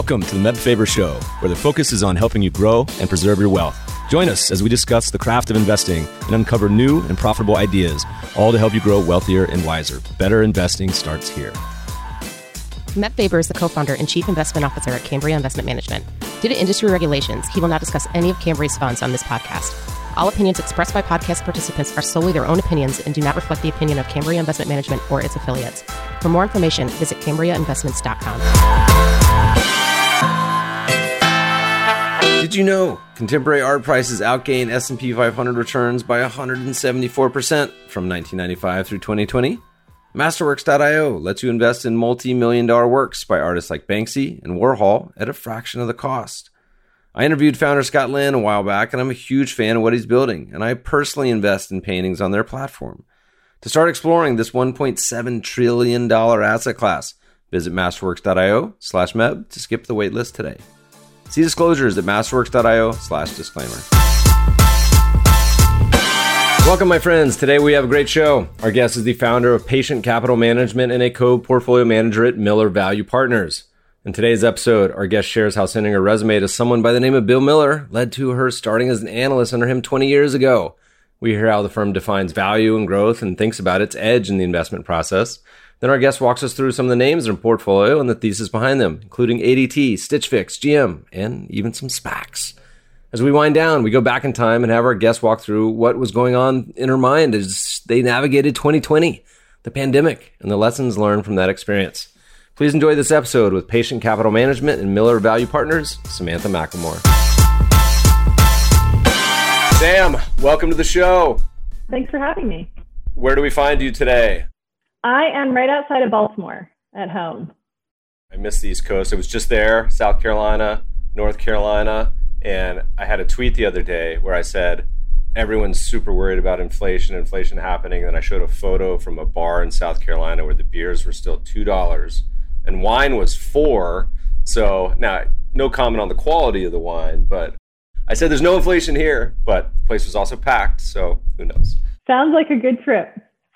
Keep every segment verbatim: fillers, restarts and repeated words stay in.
Welcome to the Meb Faber Show, where the focus is on helping you grow and preserve your wealth. Join us as we discuss the craft of investing and uncover new and profitable ideas, all to help you grow wealthier and wiser. Better investing starts here. Meb Faber is the co-founder and chief investment officer at Cambria Investment Management. Due to industry regulations, he will not discuss any of Cambria's funds on this podcast. All opinions expressed by podcast participants are solely their own opinions and do not reflect the opinion of Cambria Investment Management or its affiliates. For more information, visit cambria investments dot com. Did you know contemporary art prices outgained S and P five hundred returns by one hundred seventy-four percent from nineteen ninety-five through twenty twenty? Masterworks dot io lets you invest in multi-million dollar works by artists like Banksy and Warhol at a fraction of the cost. I interviewed founder Scott Lin a while back, and I'm a huge fan of what he's building, and I personally invest in paintings on their platform. To start exploring this one point seven trillion dollars asset class, visit masterworks dot io slash meb to skip the waitlist today. See disclosures at masterworks dot io slash disclaimer. Welcome, my friends. Today we have a great show. Our guest is the founder of Patient Capital Management and a co-portfolio manager at Miller Value Partners. In today's episode, our guest shares how sending her resume to someone by the name of Bill Miller led to her starting as an analyst under him twenty years ago. We hear how the firm defines value and growth and thinks about its edge in the investment process. Then our guest walks us through some of the names in her portfolio and the thesis behind them, including A D T, Stitch Fix, G M, and even some SPACs. As we wind down, we go back in time and have our guest walk through what was going on in her mind as they navigated twenty twenty, the pandemic, and the lessons learned from that experience. Please enjoy this episode with Patient Capital Management and Miller Value Partners, Samantha McLemore. Sam, welcome to the show. Thanks for having me. Where do we find you today? I am right outside of Baltimore at home. I miss the East Coast. I was just there, South Carolina, North Carolina, and I had a tweet the other day where I said, everyone's super worried about inflation, inflation happening. And I showed a photo from a bar in South Carolina where the beers were still two dollars and wine was four. So now, no comment on the quality of the wine, but I said there's no inflation here, but the place was also packed, so who knows? Sounds like a good trip.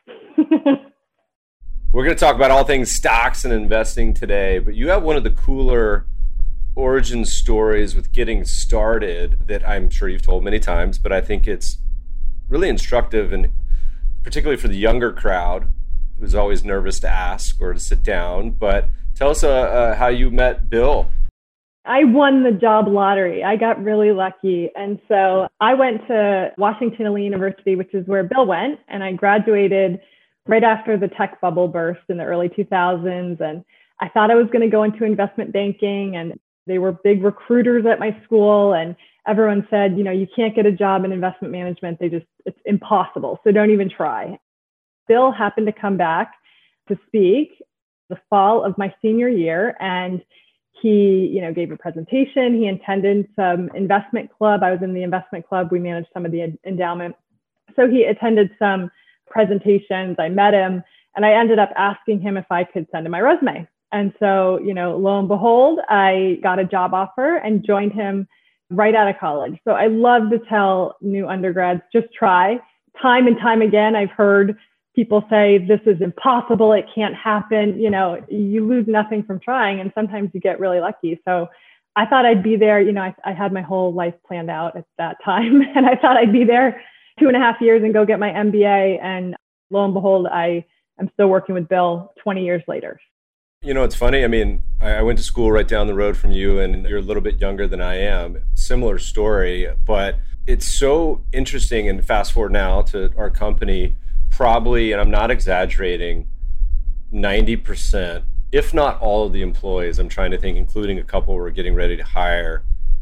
We're going to talk about all things stocks and investing today, but you have one of the cooler origin stories with getting started that I'm sure you've told many times, but I think it's really instructive, and particularly for the younger crowd who's always nervous to ask or to sit down. But tell us uh, uh, how you met Bill. I won the job lottery. I got really lucky. And so I went to Washington Lee University, which is where Bill went, and I graduated right after the tech bubble burst in the early two thousands. And I thought I was going to go into investment banking, and they were big recruiters at my school, and everyone said, you know, you can't get a job in investment management. They just, it's impossible. So don't even try. Bill happened to come back to speak the fall of my senior year, and he, you know, gave a presentation. He attended some investment club. I was in the investment club. We managed some of the endowment. So he attended some presentations. I met him, and I ended up asking him if I could send him my resume. And so, you know, lo and behold, I got a job offer and joined him right out of college. So I love to tell new undergrads, just try. Time and time again, I've heard people say, this is impossible, it can't happen. You know, you lose nothing from trying, and sometimes you get really lucky. So I thought I'd be there. You know, I, I had my whole life planned out at that time, and I thought I'd be there two and a half years and go get my M B A. And lo and behold, I am still working with Bill twenty years later. You know, it's funny. I mean, I went to school right down the road from you, and you're a little bit younger than I am. Similar story, but it's so interesting. And fast forward now to our company, probably, and I'm not exaggerating, ninety percent, if not all of the employees, I'm trying to think, including a couple we're getting ready to hire,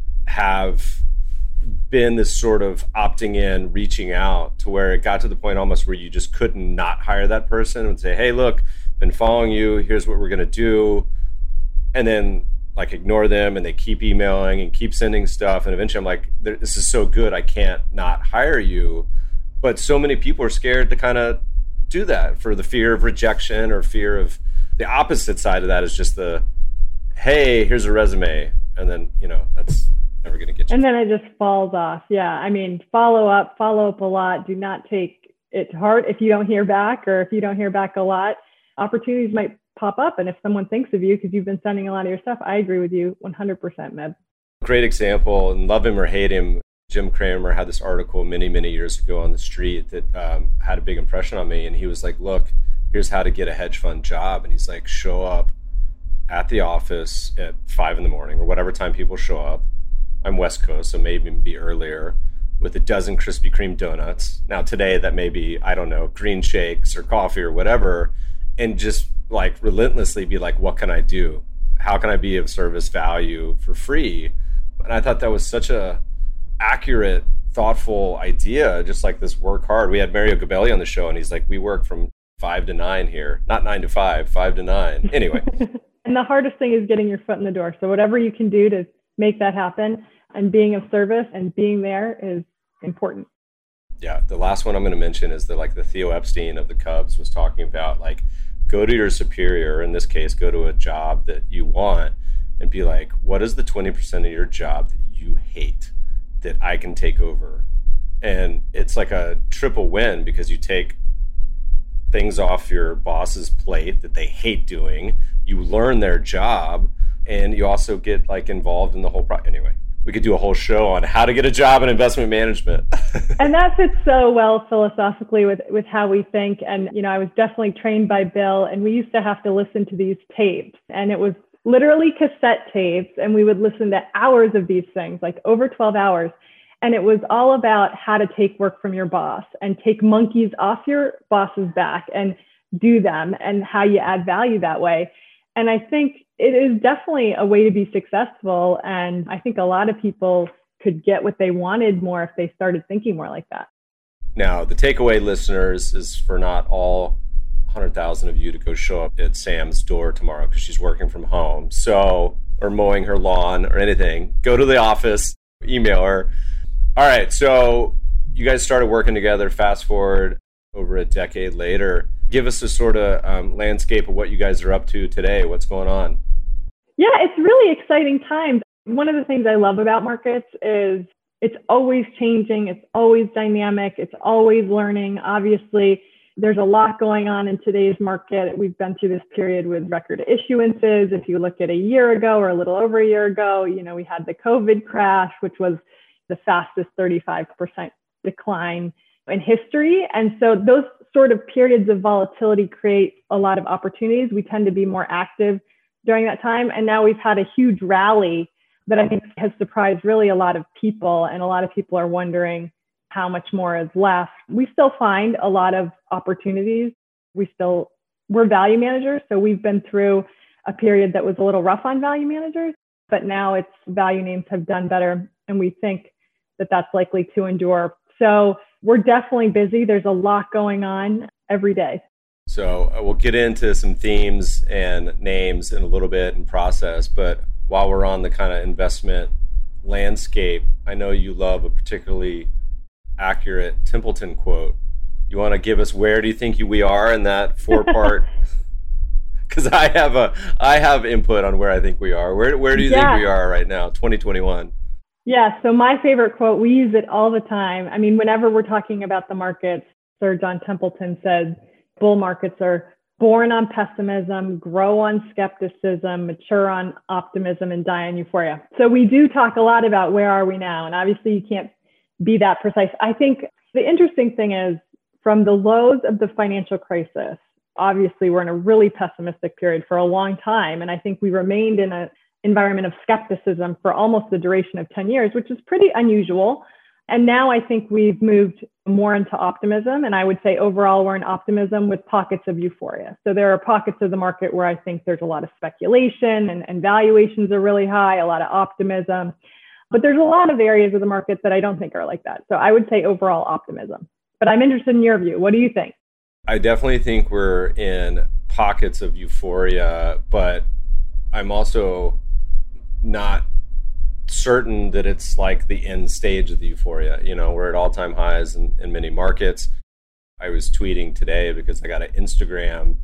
have been this sort of opting in, reaching out, to where it got to the point almost where you just couldn't not hire that person and say, hey, look, been following you, here's what we're going to do. And then like ignore them, and they keep emailing and keep sending stuff. And eventually I'm like, this is so good, I can't not hire you. But so many people are scared to kind of do that for the fear of rejection, or fear of the opposite side of that is just the, hey, here's a resume. And then, you know, that's never going to get you. And then it just falls off. Yeah. I mean, follow up, follow up a lot. Do not take it to heart if you don't hear back, or if you don't hear back a lot. Opportunities might pop up. And if someone thinks of you because you've been sending a lot of your stuff, I agree with you one hundred percent, Meb. Great example, and love him or hate him, Jim Cramer had this article many, many years ago on the street that um, had a big impression on me. And he was like, look, here's how to get a hedge fund job. And he's like, show up at the office at five in the morning or whatever time people show up. I'm West Coast, so maybe be earlier, with a dozen Krispy Kreme donuts. Now today that may be, I don't know, green shakes or coffee or whatever, and just like relentlessly be like, what can I do? How can I be of service value for free? And I thought that was such a accurate, thoughtful idea, just like this work hard. We had Mario Gabelli on the show, and he's like, we work from five to nine here, not nine to five, five to nine. Anyway. And the hardest thing is getting your foot in the door. So whatever you can do to make that happen and being of service and being there is important. Yeah. The last one I'm going to mention is the, like the Theo Epstein of the Cubs was talking about, like, go to your superior, in this case, go to a job that you want and be like, what is the twenty percent of your job that you hate that I can take over? And it's like a triple win because you take things off your boss's plate that they hate doing, you learn their job, and you also get like involved in the whole process. Anyway, we could do a whole show on how to get a job in investment management. And that fits so well philosophically with, with how we think. And, you know, I was definitely trained by Bill, and we used to have to listen to these tapes, and it was literally cassette tapes. And we would listen to hours of these things, like over twelve hours. And it was all about how to take work from your boss and take monkeys off your boss's back and do them, and how you add value that way. And I think it is definitely a way to be successful. And I think a lot of people could get what they wanted more if they started thinking more like that. Now, the takeaway, listeners, is for not all one hundred thousand of you to go show up at Sam's door tomorrow because she's working from home. So, or mowing her lawn or anything. Go to the office, email her. All right. So you guys started working together. Fast forward over a decade later. Give us a sort of um, landscape of what you guys are up to today. What's going on? Yeah, it's really exciting times. One of the things I love about markets is it's always changing. It's always dynamic. It's always learning. Obviously, there's a lot going on in today's market. We've been through this period with record issuances. If you look at a year ago or a little over a year ago, you know, we had the COVID crash, which was the fastest thirty-five percent decline in history. And so those sort of periods of volatility create a lot of opportunities. We tend to be more active during that time. And now we've had a huge rally that I think has surprised really a lot of people. And a lot of people are wondering how much more is left. We still find a lot of opportunities. We still, we're value managers. So we've been through a period that was a little rough on value managers, but now it's value names have done better. And we think that that's likely to endure. So we're definitely busy. There's a lot going on every day. So uh, we'll get into some themes and names in a little bit and process. But while we're on the kind of investment landscape, I know you love a particularly accurate Templeton quote. You want to give us where do you think you, we are in that four-part? Because I have a I have input on where I think we are. Where where do you yeah. think we are right now, twenty twenty-one? Yeah, so my favorite quote, we use it all the time. I mean, whenever we're talking about the markets, Sir John Templeton said, bull markets are born on pessimism, grow on skepticism, mature on optimism, and die on euphoria. So we do talk a lot about where are we now, and obviously you can't be that precise. I think the interesting thing is from the lows of the financial crisis, obviously we're in a really pessimistic period for a long time, and I think we remained in an environment of skepticism for almost the duration of ten years, which is pretty unusual. And now I think we've moved more into optimism. And I would say overall, we're in optimism with pockets of euphoria. So there are pockets of the market where I think there's a lot of speculation and, and valuations are really high, a lot of optimism. But there's a lot of areas of the market that I don't think are like that. So I would say overall optimism. But I'm interested in your view. What do you think? I definitely think we're in pockets of euphoria, but I'm also not certain that it's like the end stage of the euphoria. You know, we're at all-time highs in, in many markets. I was tweeting today because I got an Instagram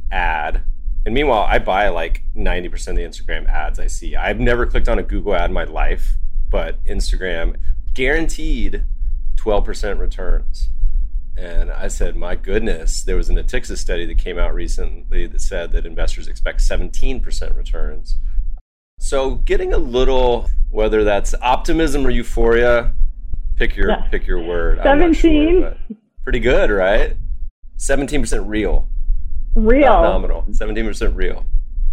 ad. And meanwhile, I buy like ninety percent of the Instagram ads I see. I've never clicked on a Google ad in my life, but Instagram guaranteed twelve percent returns. And I said, my goodness, there was an Natixis study that came out recently that said that investors expect seventeen percent returns. So getting a little, whether that's optimism or euphoria, pick your yeah. pick your word. seventeen. I'm not sure, but pretty good, right? seventeen percent real. Real. Not nominal. seventeen percent real.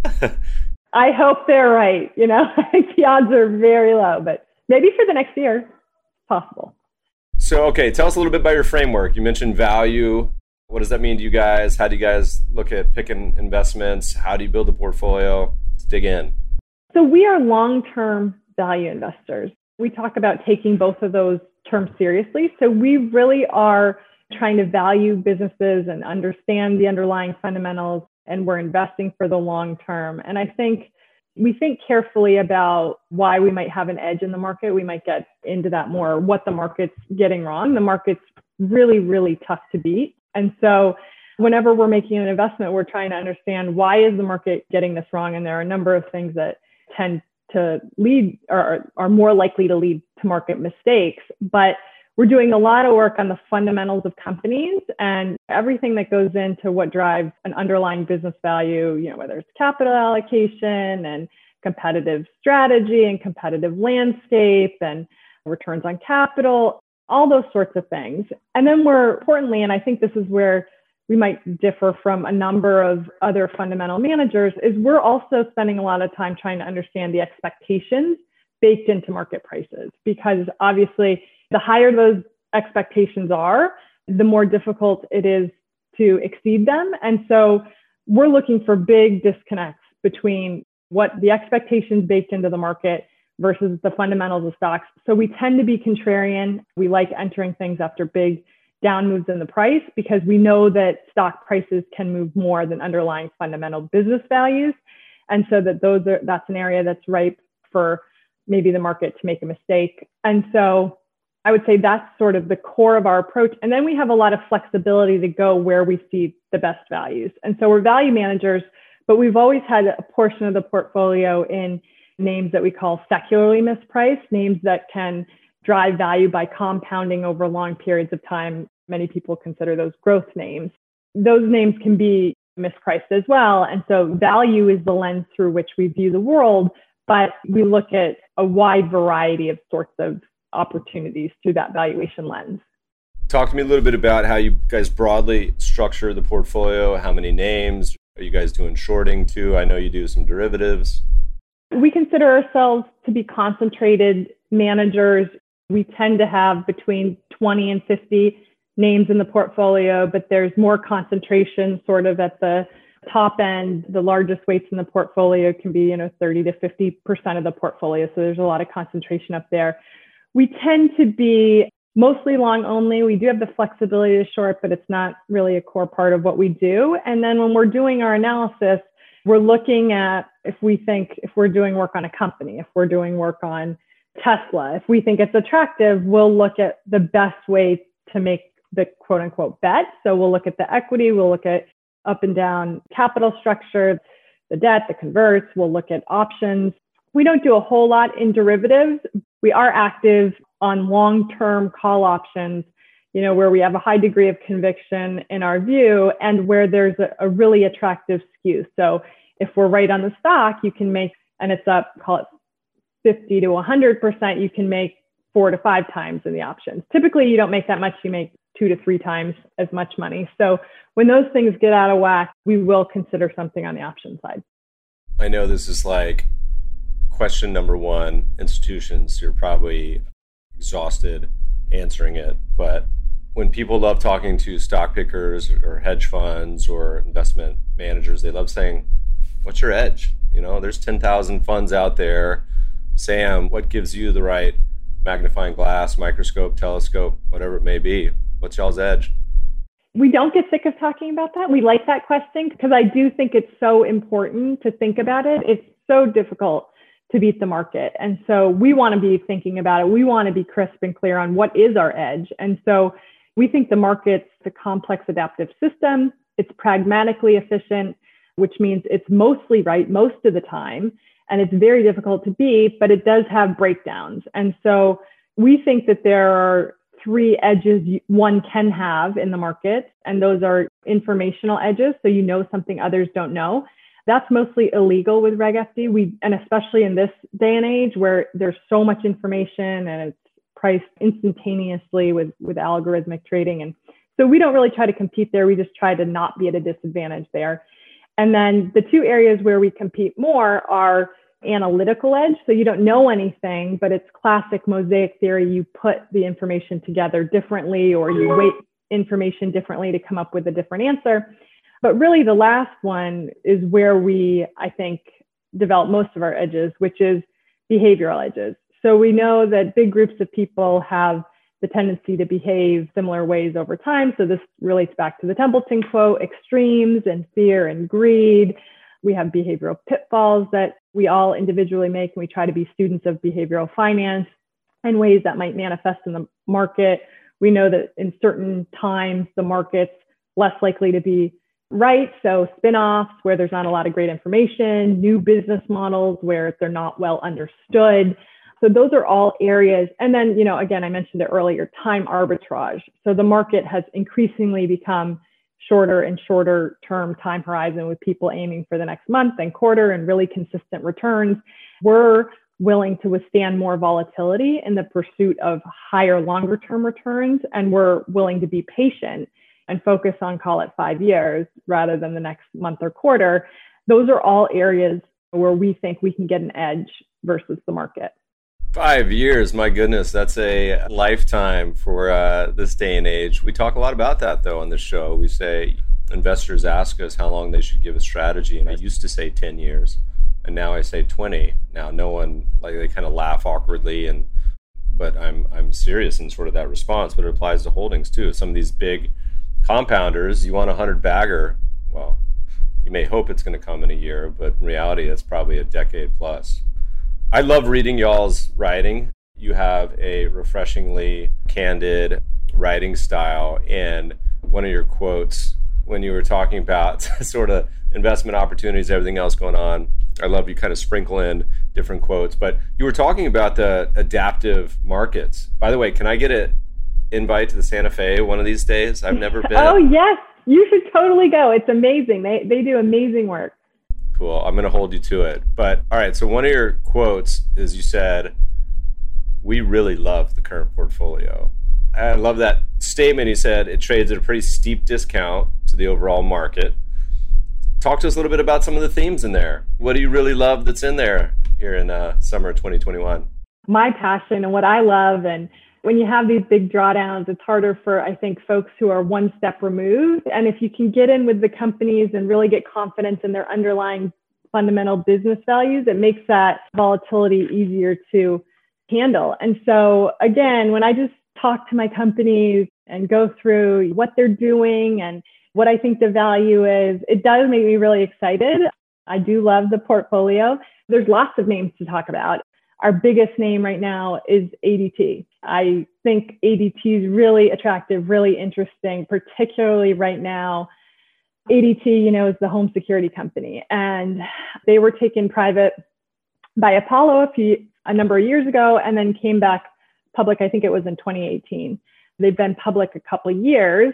I hope they're right. You know, I think the odds are very low, but maybe for the next year, possible. So, okay, tell us a little bit about your framework. You mentioned value. What does that mean to you guys? How do you guys look at picking investments? How do you build a portfolio? Let's dig in. So we are long-term value investors. We talk about taking both of those terms seriously. So we really are trying to value businesses and understand the underlying fundamentals, and we're investing for the long term. And I think we think carefully about why we might have an edge in the market. We might get into that more, what the market's getting wrong. The market's really, really tough to beat. And so whenever we're making an investment, we're trying to understand, why is the market getting this wrong? And there are a number of things that tend to lead or are more likely to lead to market mistakes. But we're doing a lot of work on the fundamentals of companies and everything that goes into what drives an underlying business value, you know, whether it's capital allocation and competitive strategy and competitive landscape and returns on capital, all those sorts of things. And then we're importantly, and I think this is where we might differ from a number of other fundamental managers, is we're also spending a lot of time trying to understand the expectations baked into market prices, because obviously the higher those expectations are, the more difficult it is to exceed them. And so we're looking for big disconnects between what the expectations baked into the market versus the fundamentals of stocks. So we tend to be contrarian. We like entering things after big down moves in the price, because we know that stock prices can move more than underlying fundamental business values. And so that those are, that's an area that's ripe for maybe the market to make a mistake. And so I would say that's sort of the core of our approach. And then we have a lot of flexibility to go where we see the best values. And so we're value managers, but we've always had a portion of the portfolio in names that we call secularly mispriced, names that can drive value by compounding over long periods of time. Many people consider those growth names. Those names can be mispriced as well. And so value is the lens through which we view the world, but we look at a wide variety of sorts of opportunities through that valuation lens. Talk to me a little bit about how you guys broadly structure the portfolio. How many names are you guys doing shorting too? I know you do some derivatives. We consider ourselves to be concentrated managers. We tend to have between twenty and fifty names in the portfolio, but there's more concentration sort of at the top end. The largest weights in the portfolio can be, you know, thirty to fifty percent of the portfolio. So there's a lot of concentration up there. We tend to be mostly long only. We do have the flexibility to short, but it's not really a core part of what we do. And then when we're doing our analysis, we're looking at if we think, if we're doing work on a company, if we're doing work on Tesla, if we think it's attractive, we'll look at the best way to make the quote unquote bet. So we'll look at the equity, we'll look at up and down capital structure, the debt, the converts, we'll look at options. We don't do a whole lot in derivatives. We are active on long-term call options, you know, where we have a high degree of conviction in our view and where there's a, a really attractive skew. So if we're right on the stock, you can make, and it's up, call it fifty to one hundred percent, you can make four to five times in the options. Typically, you don't make that much. You make two to three times as much money. So when those things get out of whack, we will consider something on the option side. I know this is like question number one, institutions. You're probably exhausted answering it, but when people love talking to stock pickers or hedge funds or investment managers, they love saying, what's your edge? You know, there's ten thousand funds out there. Sam, what gives you the right magnifying glass, microscope, telescope, whatever it may be? What's y'all's edge? We don't get sick of talking about that. We like that question because I do think it's so important to think about it. It's so difficult to beat the market. And so we want to be thinking about it. We want to be crisp and clear on what is our edge. And so we think the market's a complex adaptive system. It's pragmatically efficient, which means it's mostly right most of the time. And it's very difficult to beat, but it does have breakdowns. And so we think that there are three edges one can have in the market, and those are informational edges, so you know something others don't know. That's mostly illegal with Reg F D. We, and especially in this day and age where there's so much information and it's priced instantaneously with, with algorithmic trading. And so we don't really try to compete there. We just try to not be at a disadvantage there. And then the two areas where we compete more are analytical edge. So you don't know anything, but it's classic mosaic theory. You put the information together differently, or you weight information differently to come up with a different answer. But really the last one is where we, I think, develop most of our edges, which is behavioral edges. So we know that big groups of people have the tendency to behave similar ways over time. So this relates back to the Templeton quote, extremes and fear and greed. We have behavioral pitfalls that we all individually make, and we try to be students of behavioral finance and ways that might manifest in the market. We know that in certain times, the market's less likely to be right. So spin-offs where there's not a lot of great information, new business models where they're not well understood. So those are all areas. And then, you know, again, I mentioned it earlier, time arbitrage. So the market has increasingly become shorter and shorter term time horizon, with people aiming for the next month and quarter and really consistent returns. We're willing to withstand more volatility in the pursuit of higher, longer term returns. And we're willing to be patient and focus on, call it five years rather than the next month or quarter. Those are all areas where we think we can get an edge versus the market. Five years, my goodness, that's a lifetime for uh, this day and age. We talk a lot about that, though, on the show. We say investors ask us how long they should give a strategy, and I used to say ten years, and now I say twenty. Now, no one, like, they kind of laugh awkwardly, and but I'm I'm serious in sort of that response. But it applies to holdings too. Some of these big compounders, you want a hundred bagger. Well, you may hope it's going to come in a year, but in reality, it's probably a decade plus. I love reading y'all's writing. You have a refreshingly candid writing style. And one of your quotes when you were talking about sort of investment opportunities, everything else going on, I love you kind of sprinkle in different quotes. But you were talking about the adaptive markets. By the way, can I get an invite to the Santa Fe one of these days? I've never been. Oh, yes. You should totally go. It's amazing. They they do amazing work. Cool. I'm going to hold you to it. But all right, so one of your quotes is you said, "We really love the current portfolio." I love that statement. You said it trades at a pretty steep discount to the overall market. Talk to us a little bit about some of the themes in there. What do you really love that's in there here in uh, summer twenty twenty-one? My passion and what I love, and when you have these big drawdowns, it's harder for, I think, folks who are one step removed. And if you can get in with the companies and really get confidence in their underlying fundamental business values, it makes that volatility easier to handle. And so again, when I just talk to my companies and go through what they're doing and what I think the value is, it does make me really excited. I do love the portfolio. There's lots of names to talk about. Our biggest name right now is A D T. I think A D T is really attractive, really interesting, particularly right now. A D T, you know, is the home security company, and they were taken private by Apollo a few, a number of years ago, and then came back public. I think it was in twenty eighteen. They've been public a couple of years,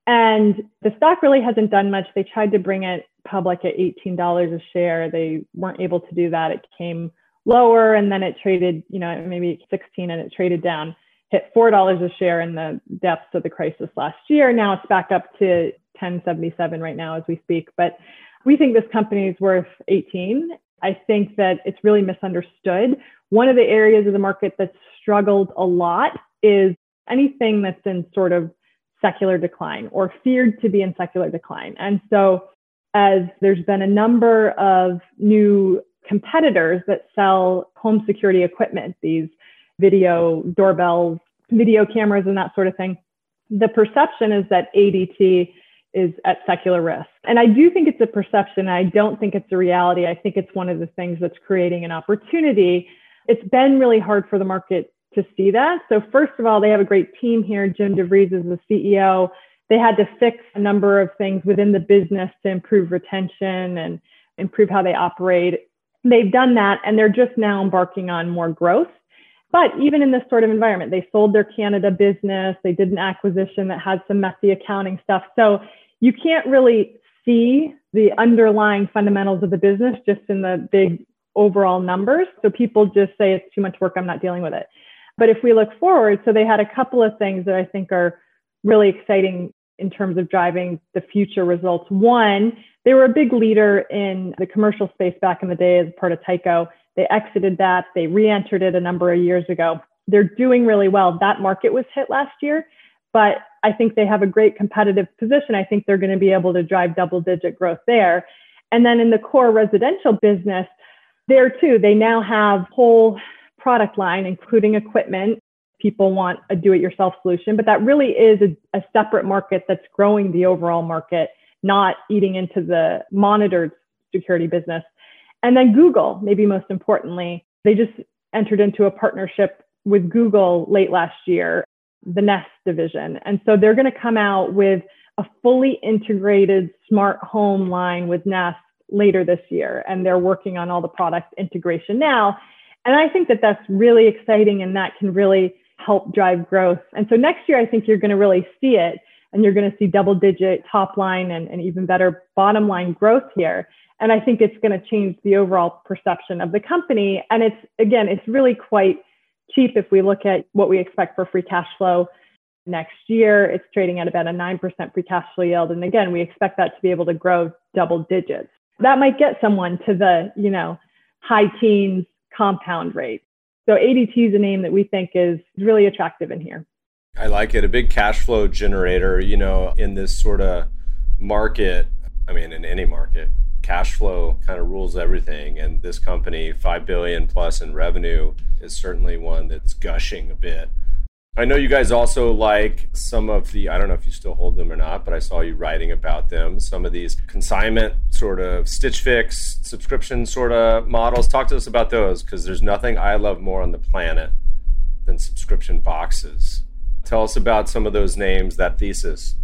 and the stock really hasn't done much. They tried to bring it public at eighteen dollars a share. They weren't able to do that. It came lower, and then it traded, you know, maybe sixteen, and it traded down, hit four dollars a share in the depths of the crisis last year. Now it's back up to ten seventy-seven right now as we speak. But we think this company is worth eighteen. I think that it's really misunderstood. One of the areas of the market that's struggled a lot is anything that's in sort of secular decline or feared to be in secular decline. And so as there's been a number of new competitors that sell home security equipment, these video doorbells, video cameras, and that sort of thing, the perception is that A D T is at secular risk. And I do think it's a perception. I don't think it's a reality. I think it's one of the things that's creating an opportunity. It's been really hard for the market to see that. So first of all, they have a great team here. Jim DeVries is the C E O. They had to fix a number of things within the business to improve retention and improve how they operate. They've done that, and they're just now embarking on more growth. But even in this sort of environment, they sold their Canada business. They did an acquisition that had some messy accounting stuff. So you can't really see the underlying fundamentals of the business just in the big overall numbers. So people just say it's too much work, I'm not dealing with it. But if we look forward, so they had a couple of things that I think are really exciting in terms of driving the future results. One, they were a big leader in the commercial space back in the day as part of Tyco. They exited that. They re-entered it a number of years ago. They're doing really well. That market was hit last year, but I think they have a great competitive position. I think they're going to be able to drive double-digit growth there. And then in the core residential business, there too, they now have whole product line, including equipment. People want a do-it-yourself solution, but that really is a, a separate market that's growing the overall market, not eating into the monitored security business. And then Google, maybe most importantly, they just entered into a partnership with Google late last year, the Nest division. And so they're going to come out with a fully integrated smart home line with Nest later this year. And they're working on all the product integration now. And I think that that's really exciting and that can really help drive growth. And so next year, I think you're going to really see it and you're going to see double digit top line and, and even better bottom line growth here. And I think it's going to change the overall perception of the company. And it's, again, it's really quite cheap if we look at what we expect for free cash flow next year. It's trading at about a nine percent free cash flow yield. And again, we expect that to be able to grow double digits. That might get someone to the, you know, high teens compound rate. So A D T is a name that we think is really attractive in here. I like it. A big cash flow generator, you know, in this sort of market. I mean, in any market, cash flow kind of rules everything. And this company, five billion plus in revenue, is certainly one that's gushing a bit. I know you guys also like some of the, I don't know if you still hold them or not, but I saw you writing about them, some of these consignment sort of Stitch Fix subscription sort of models. Talk to us about those, because there's nothing I love more on the planet than subscription boxes. Tell us about some of those names, that thesis.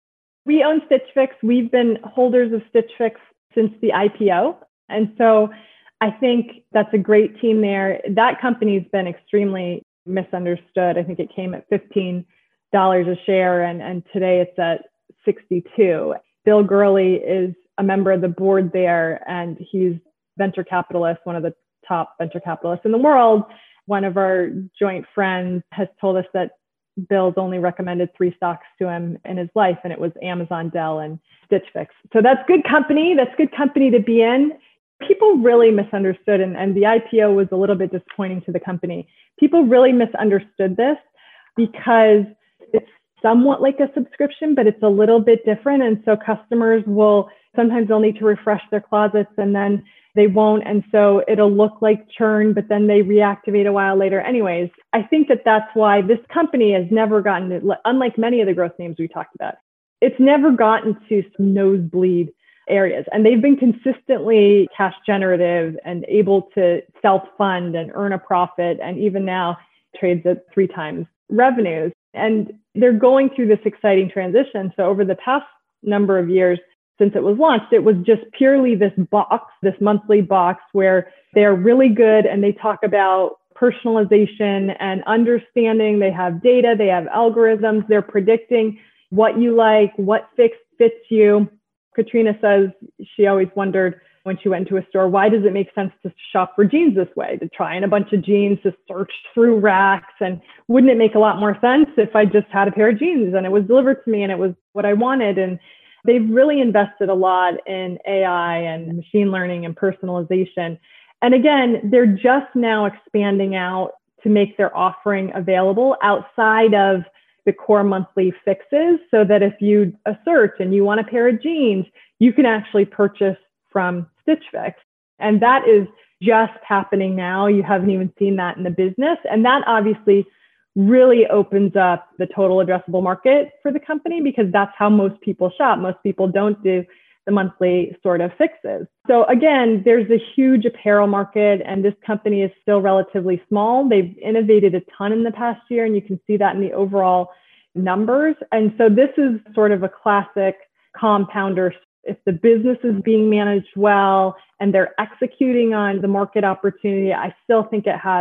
We own Stitch Fix. We've been holders of Stitch Fix since the I P O. And so I think that's a great team there. That company's been extremely misunderstood. I think it came at fifteen dollars a share, and, and today it's at sixty-two. Bill Gurley is a member of the board there, and he's venture capitalist, one of the top venture capitalists in the world. One of our joint friends has told us that Bill's only recommended three stocks to him in his life, and it was Amazon, Dell, and Stitch Fix. So that's good company. That's good company to be in. People really misunderstood, and, and the I P O was a little bit disappointing to the company. People really misunderstood this because it's somewhat like a subscription, but it's a little bit different. And so customers will, sometimes they'll need to refresh their closets and then they won't. And so it'll look like churn, but then they reactivate a while later. Anyways, I think that that's why this company has never gotten, unlike many of the growth names we talked about, it's never gotten to some nosebleed areas. And they've been consistently cash generative and able to self-fund and earn a profit. And even now trades at three times revenues. And they're going through this exciting transition. So over the past number of years since it was launched, it was just purely this box, this monthly box where they're really good and they talk about personalization and understanding. They have data, they have algorithms, they're predicting what you like, what fix fits you. Katrina says she always wondered when she went into a store, why does it make sense to shop for jeans this way, to try in a bunch of jeans, to search through racks? And wouldn't it make a lot more sense if I just had a pair of jeans and it was delivered to me and it was what I wanted? And they've really invested a lot in A I and machine learning and personalization. And again, they're just now expanding out to make their offering available outside of the core monthly fixes, so that if you a search and you want a pair of jeans, you can actually purchase from Stitch Fix. And that is just happening now. You haven't even seen that in the business. And that obviously really opens up the total addressable market for the company, because that's how most people shop. Most people don't do the monthly sort of fixes. So again, there's a huge apparel market, and this company is still relatively small. They've innovated a ton in the past year, and you can see that in the overall numbers. And so this is sort of a classic compounder. If the business is being managed well and they're executing on the market opportunity, I still think it has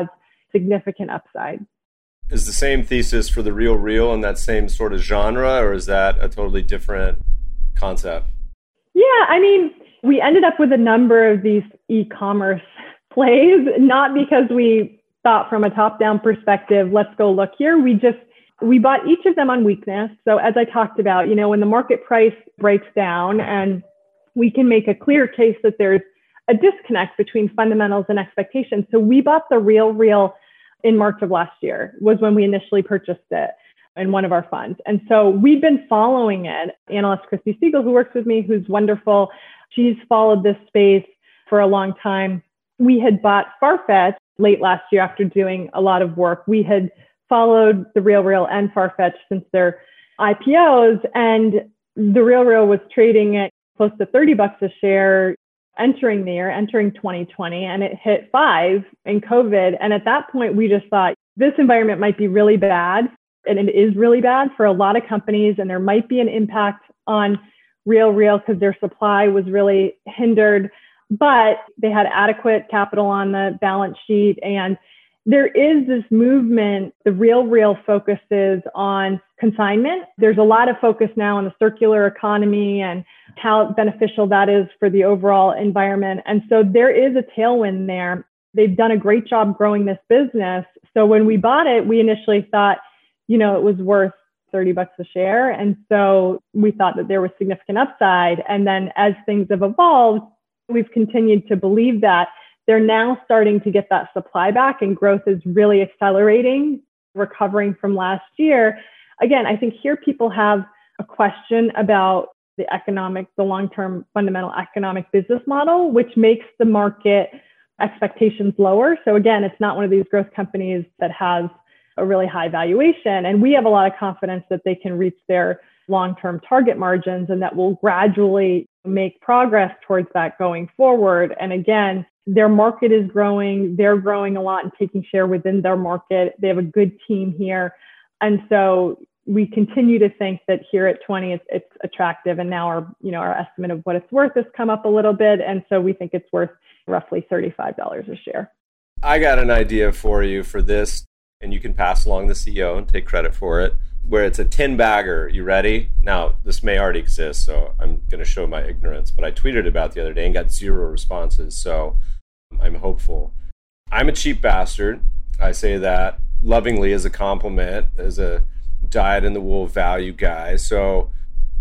significant upside. Is the same thesis for the Real Real in that same sort of genre, or is that a totally different concept? Yeah, I mean, we ended up with a number of these e-commerce plays, not because we thought from a top-down perspective, let's go look here. We just, we bought each of them on weakness. So as I talked about, you know, when the market price breaks down and we can make a clear case that there's a disconnect between fundamentals and expectations. So we bought the Real Real in March of last year, was when we initially purchased it in one of our funds. And so we've been following it. Analyst Christy Siegel, who works with me, who's wonderful, she's followed this space for a long time. We had bought Farfetch late last year after doing a lot of work. We had followed the Real Real and Farfetch since their I P Os, and the Real Real was trading at close to thirty bucks a share entering the year, entering twenty twenty, and it hit five in COVID. And at that point, we just thought this environment might be really bad, and it is really bad for a lot of companies, and there might be an impact on Real Real because their supply was really hindered, but they had adequate capital on the balance sheet. And there is this movement, the Real Real focuses on consignment. There's a lot of focus now on the circular economy and how beneficial that is for the overall environment. And so there is a tailwind there. They've done a great job growing this business. So when we bought it, we initially thought, you know, it was worth thirty bucks a share. And so we thought that there was significant upside. And then as things have evolved, we've continued to believe that. They're now starting to get that supply back, and growth is really accelerating, recovering from last year. Again, I think here people have a question about the economic, the long-term fundamental economic business model, which makes the market expectations lower. So again, it's not one of these growth companies that has a really high valuation. And we have a lot of confidence that they can reach their long-term target margins and that will gradually make progress towards that going forward. And again, their market is growing. They're growing a lot and taking share within their market. They have a good team here. And so we continue to think that here at twenty, it's, it's attractive. And now our, you know, our estimate of what it's worth has come up a little bit. And so we think it's worth roughly thirty-five dollars a share. I got an idea for you for this, and you can pass along the C E O and take credit for it, where it's a ten bagger. You ready? Now, this may already exist, so I'm going to show my ignorance, but I tweeted about it the other day and got zero responses. So I'm hopeful. I'm a cheap bastard. I say that lovingly as a compliment, as a dyed-in-the-wool value guy. So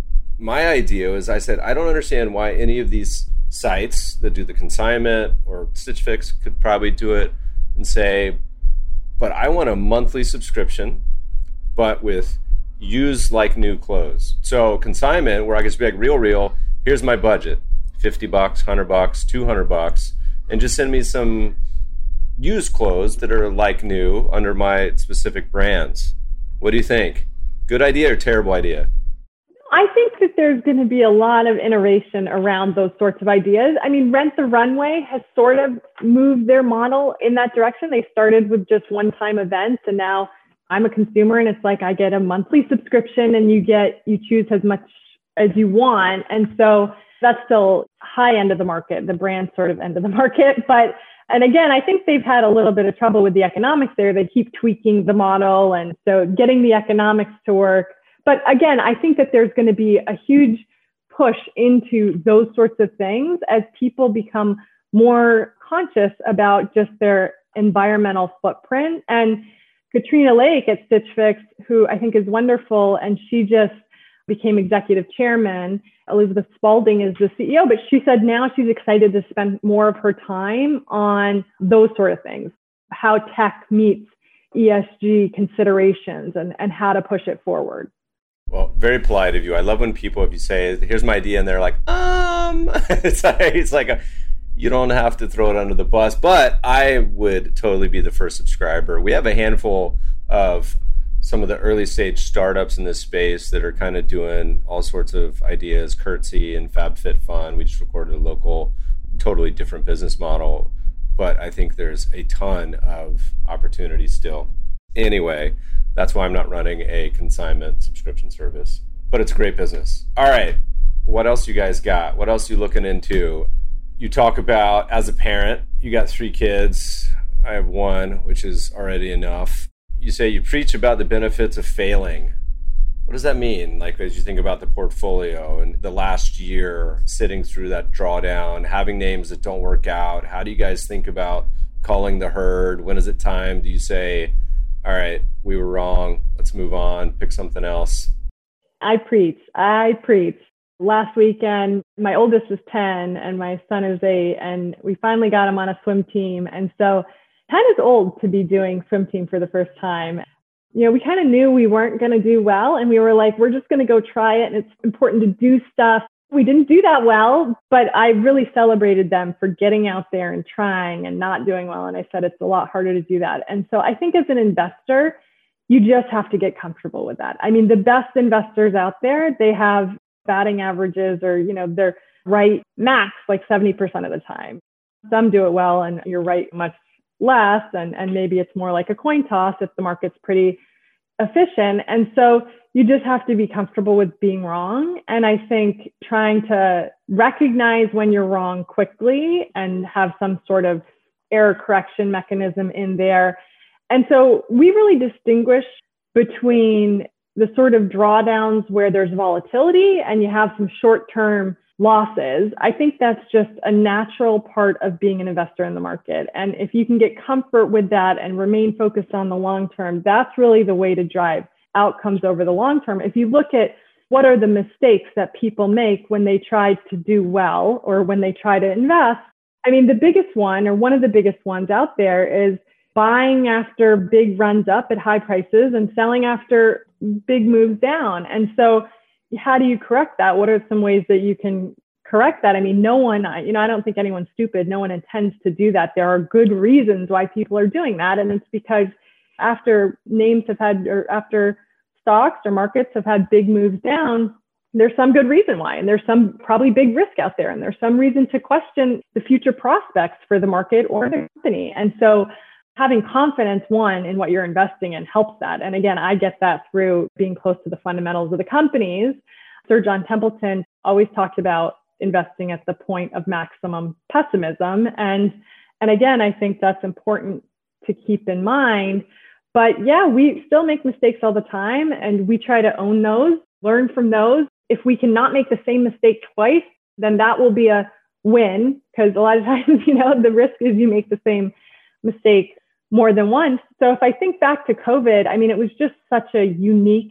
my idea is, I said, I don't understand why any of these sites that do the consignment, or Stitch Fix could probably do it, and say, but I want a monthly subscription, but with used like new clothes. So consignment, where I can just be like, Real Real, here's my budget, fifty bucks, one hundred bucks, two hundred bucks, and just send me some used clothes that are like new under my specific brands. What do you think? Good idea or terrible idea? I think that there's going to be a lot of iteration around those sorts of ideas. I mean, Rent the Runway has sort of moved their model in that direction. They started with just one-time events, and now I'm a consumer, and it's like I get a monthly subscription, and you get you choose as much as you want. And so that's still high end of the market, the brand sort of end of the market. But and again, I think they've had a little bit of trouble with the economics there. They keep tweaking the model, and so getting the economics to work. But again, I think that there's going to be a huge push into those sorts of things as people become more conscious about just their environmental footprint. And Katrina Lake at Stitch Fix, who I think is wonderful, and she just became executive chairman. Elizabeth Spalding is the C E O, but she said now she's excited to spend more of her time on those sort of things, how tech meets E S G considerations and, and how to push it forward. Well, very polite of you. I love when people, if you say, here's my idea, and they're like, um, it's like, it's like a, you don't have to throw it under the bus, but I would totally be the first subscriber. We have a handful of some of the early stage startups in this space that are kind of doing all sorts of ideas, Curtsy and FabFitFun. We just recorded a local, totally different business model, but I think there's a ton of opportunity still. Anyway, that's why I'm not running a consignment subscription service, but it's a great business. All right, what else you guys got? What else are you looking into? You talk about, as a parent, you got three kids. I have one, which is already enough. You say you preach about the benefits of failing. What does that mean? Like, as you think about the portfolio and the last year, sitting through that drawdown, having names that don't work out, how do you guys think about calling the herd? When is it time? Do you say, all right, we were wrong, let's move on, pick something else? I preach. I preach. Last weekend, my oldest is ten and my son is eight, and we finally got him on a swim team. And so ten is old to be doing swim team for the first time. You know, we kind of knew we weren't going to do well, and we were like, we're just going to go try it. And it's important to do stuff. We didn't do that well, but I really celebrated them for getting out there and trying and not doing well. And I said, it's a lot harder to do that. And so I think as an investor, you just have to get comfortable with that. I mean, the best investors out there, they have batting averages or, you know, they're right max like seventy percent of the time. Some do it well and you're right much less. And, and maybe it's more like a coin toss if the market's pretty efficient. And so you just have to be comfortable with being wrong. And I think trying to recognize when you're wrong quickly and have some sort of error correction mechanism in there. And so we really distinguish between the sort of drawdowns where there's volatility and you have some short-term losses. I think that's just a natural part of being an investor in the market. And if you can get comfort with that and remain focused on the long term, that's really the way to drive outcomes over the long term. If you look at what are the mistakes that people make when they try to do well or when they try to invest, I mean, the biggest one or one of the biggest ones out there is buying after big runs up at high prices and selling after big moves down. And so how do you correct that? What are some ways that you can correct that? I mean, no one, you know, I don't think anyone's stupid. No one intends to do that. There are good reasons why people are doing that. And it's because after names have had, or after stocks or markets have had big moves down, there's some good reason why. And there's some probably big risk out there. And there's some reason to question the future prospects for the market or the company. And so having confidence, one, in what you're investing in helps that. And again, I get that through being close to the fundamentals of the companies. Sir John Templeton always talked about investing at the point of maximum pessimism. And, and again, I think that's important to keep in mind. But yeah, we still make mistakes all the time and we try to own those, learn from those. If we cannot make the same mistake twice, then that will be a win, because a lot of times, you know, the risk is you make the same mistake more than once. So if I think back to COVID, I mean, it was just such a unique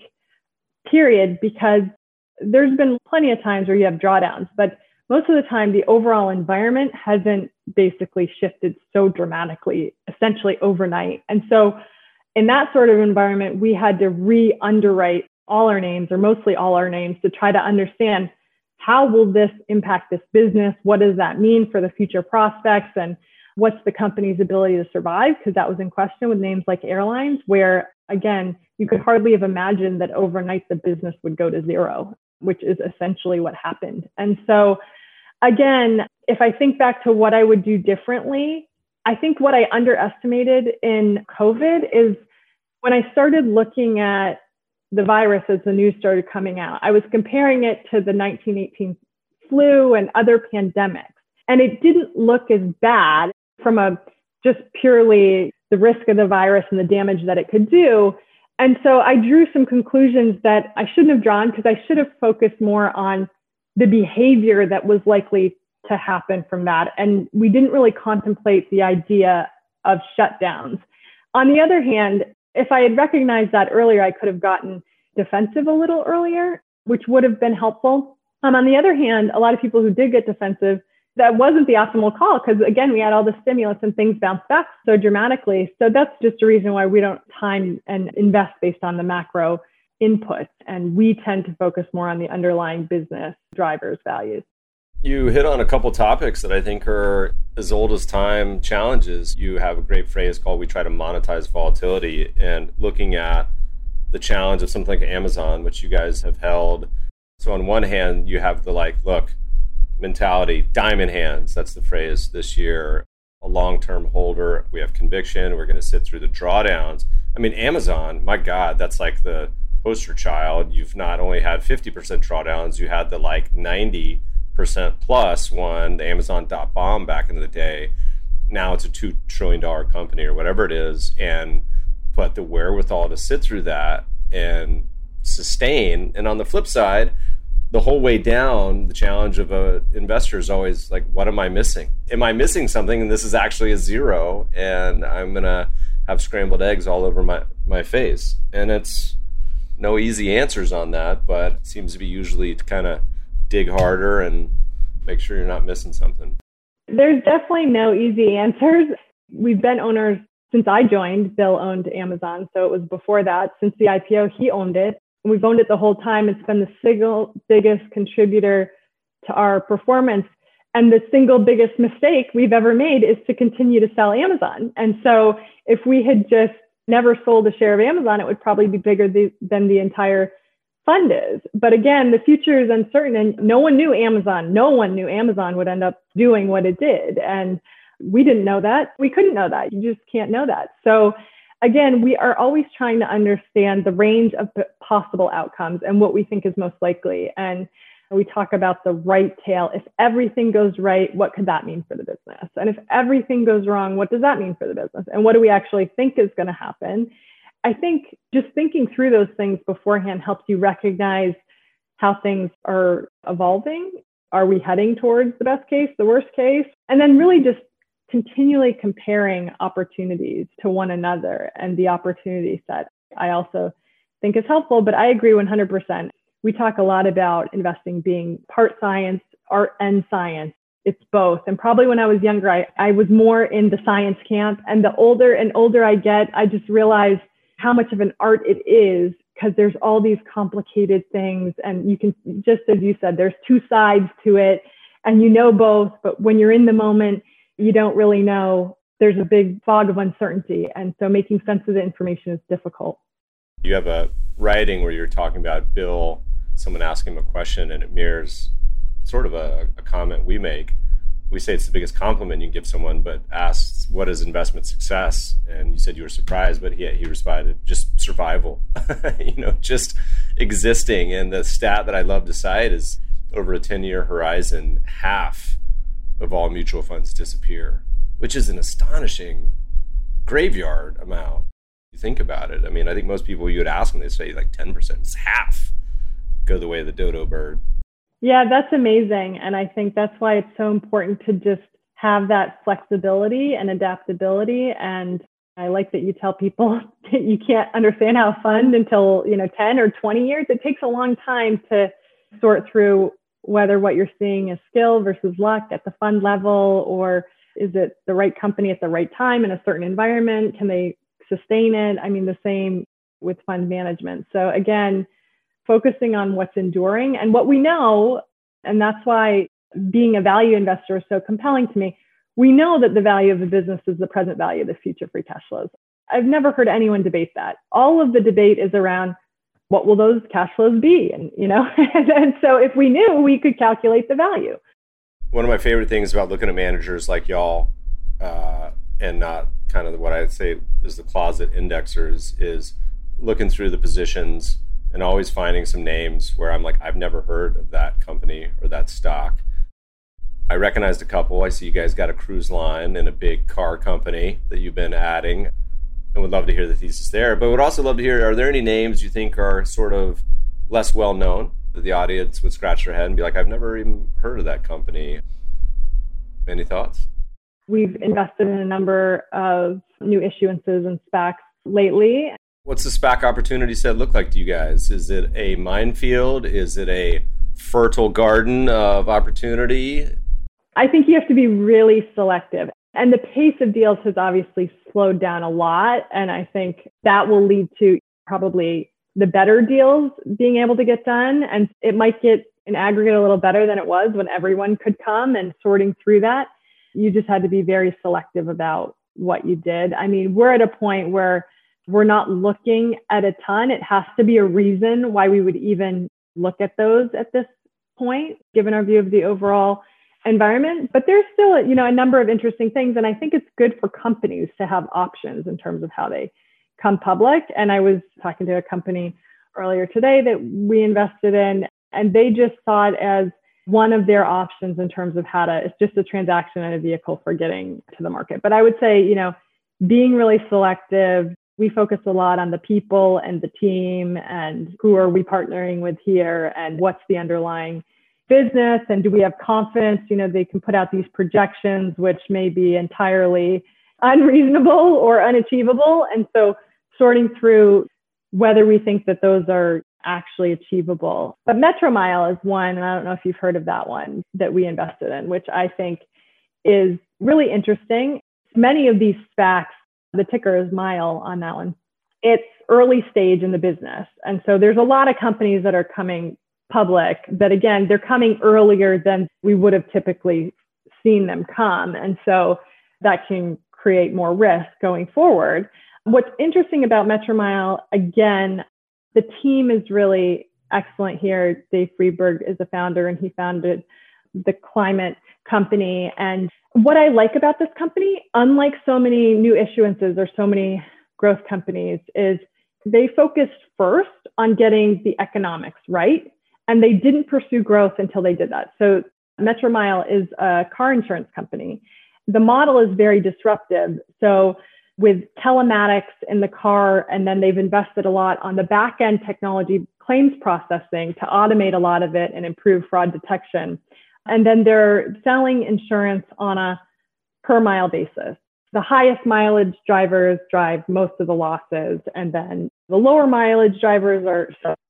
period because there's been plenty of times where you have drawdowns, but most of the time the overall environment hasn't basically shifted so dramatically, essentially overnight. And so in that sort of environment, we had to re-underwrite all our names or mostly all our names to try to understand how will this impact this business? What does that mean for the future prospects? And what's the company's ability to survive? Because that was in question with names like airlines, where, again, you could hardly have imagined that overnight the business would go to zero, which is essentially what happened. And so, again, if I think back to what I would do differently, I think what I underestimated in COVID is when I started looking at the virus as the news started coming out, I was comparing it to the nineteen eighteen flu and other pandemics. And it didn't look as bad from a just purely the risk of the virus and the damage that it could do. And so I drew some conclusions that I shouldn't have drawn because I should have focused more on the behavior that was likely to happen from that. And we didn't really contemplate the idea of shutdowns. On the other hand, if I had recognized that earlier, I could have gotten defensive a little earlier, which would have been helpful. Um, on the other hand, a lot of people who did get defensive, that wasn't the optimal call because, again, we had all the stimulus and things bounced back so dramatically. So that's just a reason why we don't time and invest based on the macro inputs. And we tend to focus more on the underlying business drivers, values. You hit on a couple topics that I think are as old as time challenges. You have a great phrase called "we try to monetize volatility," and looking at the challenge of something like Amazon, which you guys have held. So on one hand, you have the like, look, mentality, diamond hands. That's the phrase this year. A long-term holder. We have conviction. We're going to sit through the drawdowns. I mean, Amazon, my God, that's like the poster child. You've not only had fifty percent drawdowns, you had the like ninety percent plus one, the Amazon dot bomb back in the day. now it's a two trillion dollars company or whatever it is. And, but the wherewithal to sit through that and sustain. And on the flip side, the whole way down, the challenge of a investor is always like, what am I missing? Am I missing something? And this is actually a zero, and I'm going to have scrambled eggs all over my, my face. And it's no easy answers on that, but it seems to be usually to kind of dig harder and make sure you're not missing something. There's definitely no easy answers. We've been owners since I joined. Bill owned Amazon, so it was before that. Since the I P O, he owned it. We've owned it the whole time. It's been the single biggest contributor to our performance. And the single biggest mistake we've ever made is to continue to sell Amazon. And so if we had just never sold a share of Amazon, it would probably be bigger th- than the entire fund is. But again, the future is uncertain, and no one knew Amazon. No one knew Amazon would end up doing what it did. And we didn't know that. We couldn't know that. You just can't know that. So again, we are always trying to understand the range of possible outcomes and what we think is most likely. And we talk about the right tail. If everything goes right, what could that mean for the business? And if everything goes wrong, what does that mean for the business? And what do we actually think is going to happen? I think just thinking through those things beforehand helps you recognize how things are evolving. Are we heading towards the best case, the worst case? And then really just continually comparing opportunities to one another and the opportunity set, I also think is helpful, but I agree one hundred percent. We talk a lot about investing being part science, art and science. It's both. And probably when I was younger, I, I was more in the science camp. And the older and older I get, I just realize how much of an art it is, because there's all these complicated things. And you can, just as you said, there's two sides to it and you know both, but when you're in the moment, you don't really know. There's a big fog of uncertainty. And so making sense of the information is difficult. You have a writing where you're talking about Bill, someone asking him a question, and it mirrors sort of a, a comment we make. We say it's the biggest compliment you can give someone, but asks, what is investment success? And you said you were surprised, but he, he responded, just survival, you know, just existing. And the stat that I love to cite is over a ten-year horizon, half of all mutual funds disappear, which is an astonishing graveyard amount. You think about it. I mean, I think most people you would ask them, they say like ten percent. It's half go the way of the dodo bird. Yeah, that's amazing. And I think that's why it's so important to just have that flexibility and adaptability. And I like that you tell people that you can't understand how a fund until, you know, ten or twenty years. It takes a long time to sort through whether what you're seeing is skill versus luck at the fund level, or is it the right company at the right time in a certain environment? Can they sustain it? I mean, the same with fund management. So again, focusing on what's enduring and what we know. And that's why being a value investor is so compelling to me. We know that the value of the business is the present value of the future free cash flows. I've never heard anyone debate that. All of the debate is around what will those cash flows be? And, you know, and, and so if we knew, we could calculate the value. One of my favorite things about looking at managers like y'all, uh, and not kind of what I'd say is the closet indexers, is looking through the positions and always finding some names where I'm like, I've never heard of that company or that stock. I recognized a couple. I see you guys got a cruise line and a big car company that you've been adding, and would love to hear the thesis there. But would also love to hear, are there any names you think are sort of less well known that the audience would scratch their head and be like, I've never even heard of that company? Any thoughts? We've invested in a number of new issuances and SPACs lately. What's the SPAC opportunity set look like to you guys? Is it a minefield? Is it a fertile garden of opportunity? I think you have to be really selective. And the pace of deals has obviously slowed down a lot. And I think that will lead to probably the better deals being able to get done. And it might get in aggregate a little better than it was when everyone could come, and sorting through that. You just had to be very selective about what you did. I mean, we're at a point where we're not looking at a ton. It has to be a reason why we would even look at those at this point, given our view of the overall environment. But there's still, you know, a number of interesting things. And I think it's good for companies to have options in terms of how they come public. And I was talking to a company earlier today that we invested in, and they just saw it as one of their options in terms of how to, it's just a transaction and a vehicle for getting to the market. But I would say, you know, being really selective, we focus a lot on the people and the team and who are we partnering with here and what's the underlying business and do we have confidence, you know, they can put out these projections, which may be entirely unreasonable or unachievable. And so sorting through whether we think that those are actually achievable. But Metromile is one, and I don't know if you've heard of that one, that we invested in, which I think is really interesting. Many of these SPACs, the ticker is Mile on that one. It's early stage in the business. And so there's a lot of companies that are coming public, but again, they're coming earlier than we would have typically seen them come. And so that can create more risk going forward. What's interesting about Metromile, again, the team is really excellent here. Dave Friedberg is a founder and he founded the climate company. And what I like about this company, unlike so many new issuances or so many growth companies, is they focused first on getting the economics right. And they didn't pursue growth until they did that. So Metromile is a car insurance company. The model is very disruptive. So with telematics in the car, and then they've invested a lot on the back end technology claims processing to automate a lot of it and improve fraud detection. And then they're selling insurance on a per mile basis. The highest mileage drivers drive most of the losses, and then the lower mileage drivers are.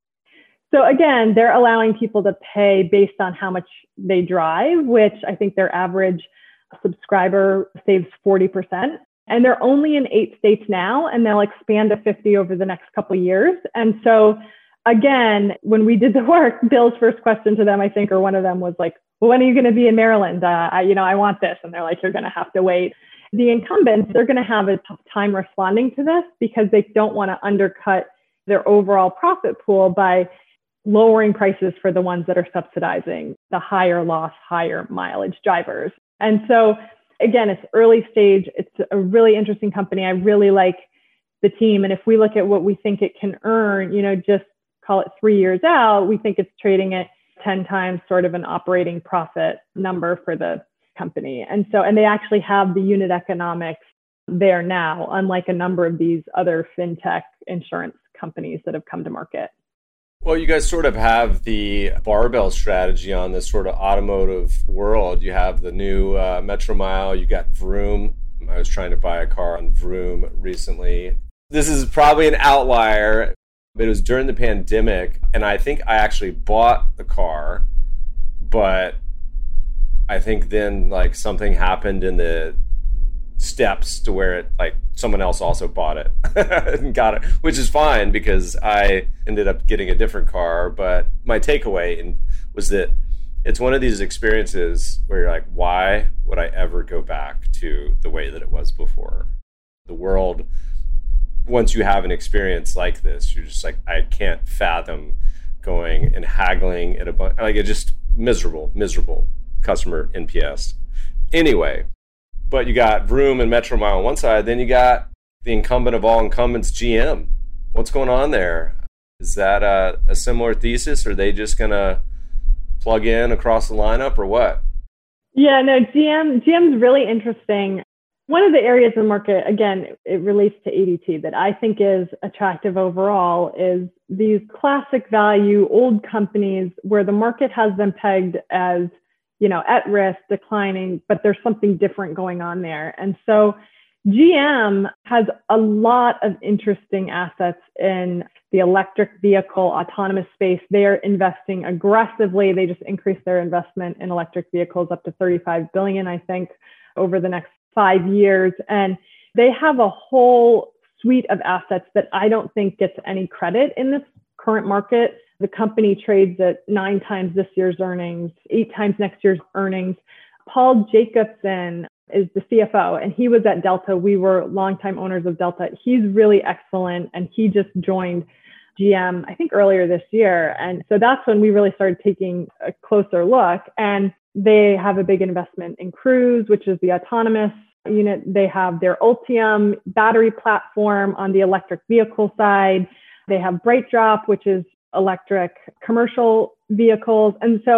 So again, they're allowing people to pay based on how much they drive, which I think their average subscriber saves forty percent. And they're only in eight states now, and they'll expand to fifty over the next couple of years. And so again, when we did the work, Bill's first question to them, I think, or one of them was like, well, when are you going to be in Maryland? Uh, I, you know, I want this. And they're like, you're going to have to wait. The incumbents, they're going to have a tough time responding to this because they don't want to undercut their overall profit pool by lowering prices for the ones that are subsidizing the higher loss, higher mileage drivers. And so again, it's early stage. It's a really interesting company. I really like the team. And if we look at what we think it can earn, you know, just call it three years out, we think it's trading at ten times sort of an operating profit number for the company. And so, and they actually have the unit economics there now, unlike a number of these other fintech insurance companies that have come to market. Well, you guys sort of have the barbell strategy on this sort of automotive world. You have the new uh, Metromile, you got Vroom. I was trying to buy a car on Vroom recently. This is probably an outlier, but it was during the pandemic, and I think I actually bought the car, but I think then like something happened in the steps to where it like someone else also bought it and got it, which is fine because I ended up getting a different car. But my takeaway was that it's one of these experiences where you're like, why would I ever go back to the way that it was before? The world, once you have an experience like this, you're just like, I can't fathom going and haggling at a bunch, like it's just miserable, miserable customer N P S. Anyway, but you got Vroom and Metromile on one side, then you got the incumbent of all incumbents, G M. What's going on there? Is that a, a similar thesis? Or are they just going to plug in across the lineup or what? Yeah, no, G M, G M's really interesting. One of the areas of the market, again, it relates to A D T that I think is attractive overall is these classic value old companies where the market has them pegged as, you know, at risk, declining, but there's something different going on there. And so G M has a lot of interesting assets in the electric vehicle autonomous space. They're investing aggressively. They just increased their investment in electric vehicles up to thirty-five billion dollars, I think, over the next five years. And they have a whole suite of assets that I don't think gets any credit in this current market. The company trades at nine times this year's earnings, eight times next year's earnings. Paul Jacobson is the C F O, and he was at Delta. We were longtime owners of Delta. He's really excellent, and he just joined G M, I think, earlier this year. And so that's when we really started taking a closer look. And they have a big investment in Cruise, which is the autonomous unit. They have their Ultium battery platform on the electric vehicle side. They have BrightDrop, which is electric commercial vehicles. And so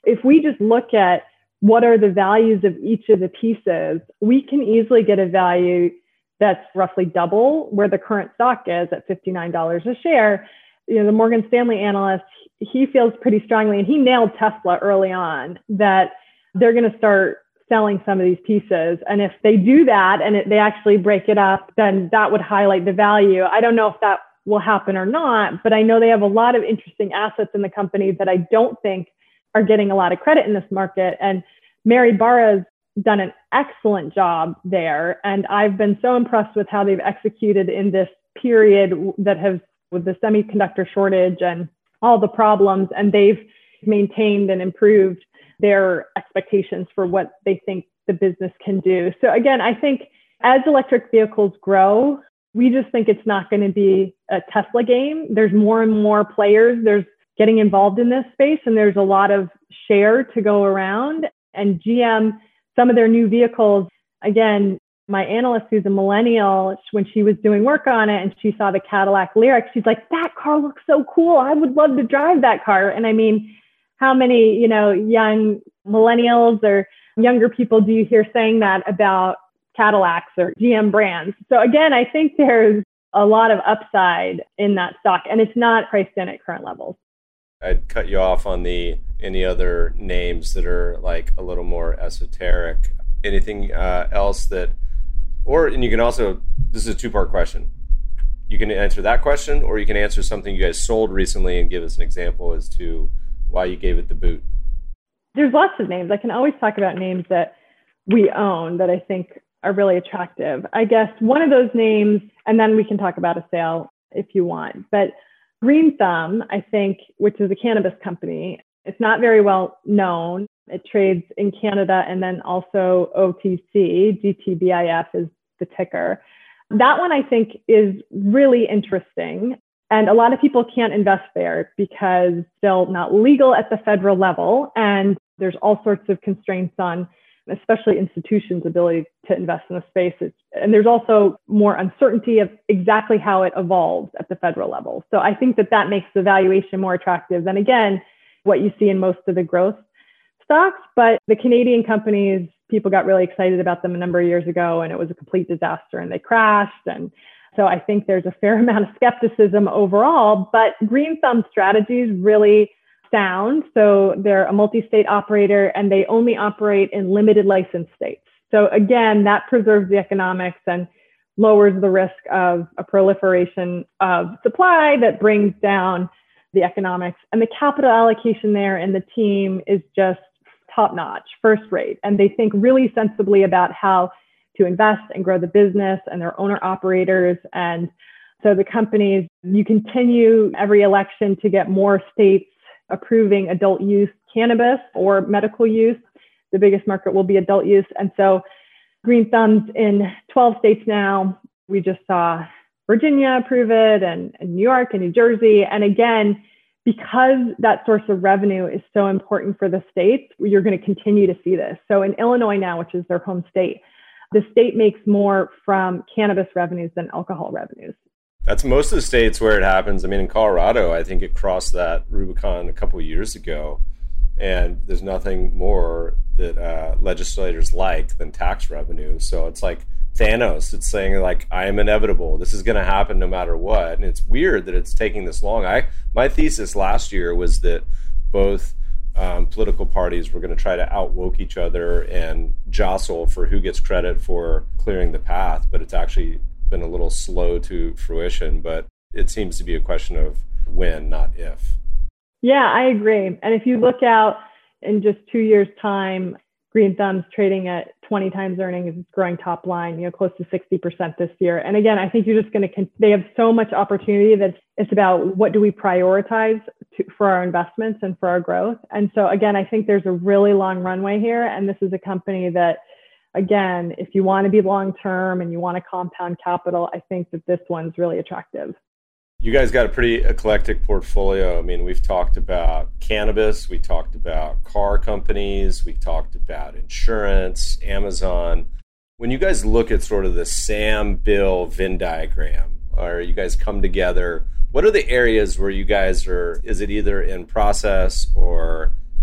If we just look at what are the values of each of the pieces, we can easily get a value that's roughly double where the current stock is at fifty-nine dollars a share. You know, the Morgan Stanley analyst, he feels pretty strongly, and he nailed Tesla early on, that they're going to start selling some of these pieces. And if they do that and it, they actually break it up, then that would highlight the value. I don't know if that will happen or not, but I know they have a lot of interesting assets in the company that I don't think are getting a lot of credit in this market. And Mary Barra's done an excellent job there. And I've been so impressed with how they've executed in this period that has, with the semiconductor shortage and all the problems, and they've maintained and improved their expectations for what they think the business can do. So again, I think as electric vehicles grow, we just think it's not going to be a Tesla game. There's more and more players. There's getting involved in this space, and there's a lot of share to go around. And G M, some of their new vehicles, again, my analyst who's a millennial, when she was doing work on it and she saw the Cadillac Lyriq, she's like, that car looks so cool. I would love to drive that car. And I mean, how many, you know, young millennials or younger people do you hear saying that about Cadillacs or G M brands? So again, I think there's a lot of upside in that stock, and it's not priced in at current levels. I'd cut you off on the any other names that are like a little more esoteric. Anything uh, else that, or, and you can also, this is a two-part question. You can answer that question, or you can answer something you guys sold recently and give us an example as to why you gave it the boot. There's lots of names. I can always talk about names that we own that I think are really attractive. I guess one of those names, and then we can talk about a sale if you want, but Green Thumb, I think, which is a cannabis company, it's not very well known. It trades in Canada and then also O T C, G T B I F is the ticker. That one I think is really interesting. And a lot of people can't invest there because it's still not legal at the federal level. And there's all sorts of constraints on, especially institutions' ability to invest in the space. It's, and there's also more uncertainty of exactly how it evolves at the federal level. So I think that that makes the valuation more attractive than, again, what you see in most of the growth stocks. But the Canadian companies, people got really excited about them a number of years ago, and it was a complete disaster and they crashed. And so I think there's a fair amount of skepticism overall, but Green Thumb strategies really sound. So they're a multi-state operator and they only operate in limited license states. So again, that preserves the economics and lowers the risk of a proliferation of supply that brings down the economics. And the capital allocation there and the team is just top-notch, first rate. And they think really sensibly about how to invest and grow the business, and their owner operators. And so the companies, you continue every election to get more states approving adult use cannabis or medical use. The biggest market will be adult use. And so Green Thumb's in twelve states now. We just saw Virginia approve it, and, and New York and New Jersey. And again, because that source of revenue is so important for the states, you're going to continue to see this. So in Illinois now, which is their home state, the state makes more from cannabis revenues than alcohol revenues. That's most of the states where it happens. I mean, in Colorado, I think it crossed that Rubicon a couple of years ago, and there's nothing more that uh, legislators like than tax revenue. So it's like Thanos. It's saying like, I am inevitable. This is going to happen no matter what. And it's weird that it's taking this long. I my thesis last year was that both um, political parties were going to try to outwoke each other and jostle for who gets credit for clearing the path. But it's actually been a little slow to fruition. But it seems to be a question of when, not if. Yeah, I agree. And if you look out in just two years' time, Green Thumb's trading at twenty times earnings, it's growing top line, you know, close to sixty percent this year. And again, I think you're just going to, they have so much opportunity that it's about what do we prioritize to, for our investments and for our growth. And so again, I think there's a really long runway here. And this is a company that, again, if you want to be long-term and you want to compound capital, I think that this one's really attractive. You guys got a pretty eclectic portfolio. I mean, we've talked about cannabis, we talked about car companies, we talked about insurance, Amazon. When you guys look at sort of the Sam Bill Venn diagram, or you guys come together, what are the areas where you guys are, is it either in process or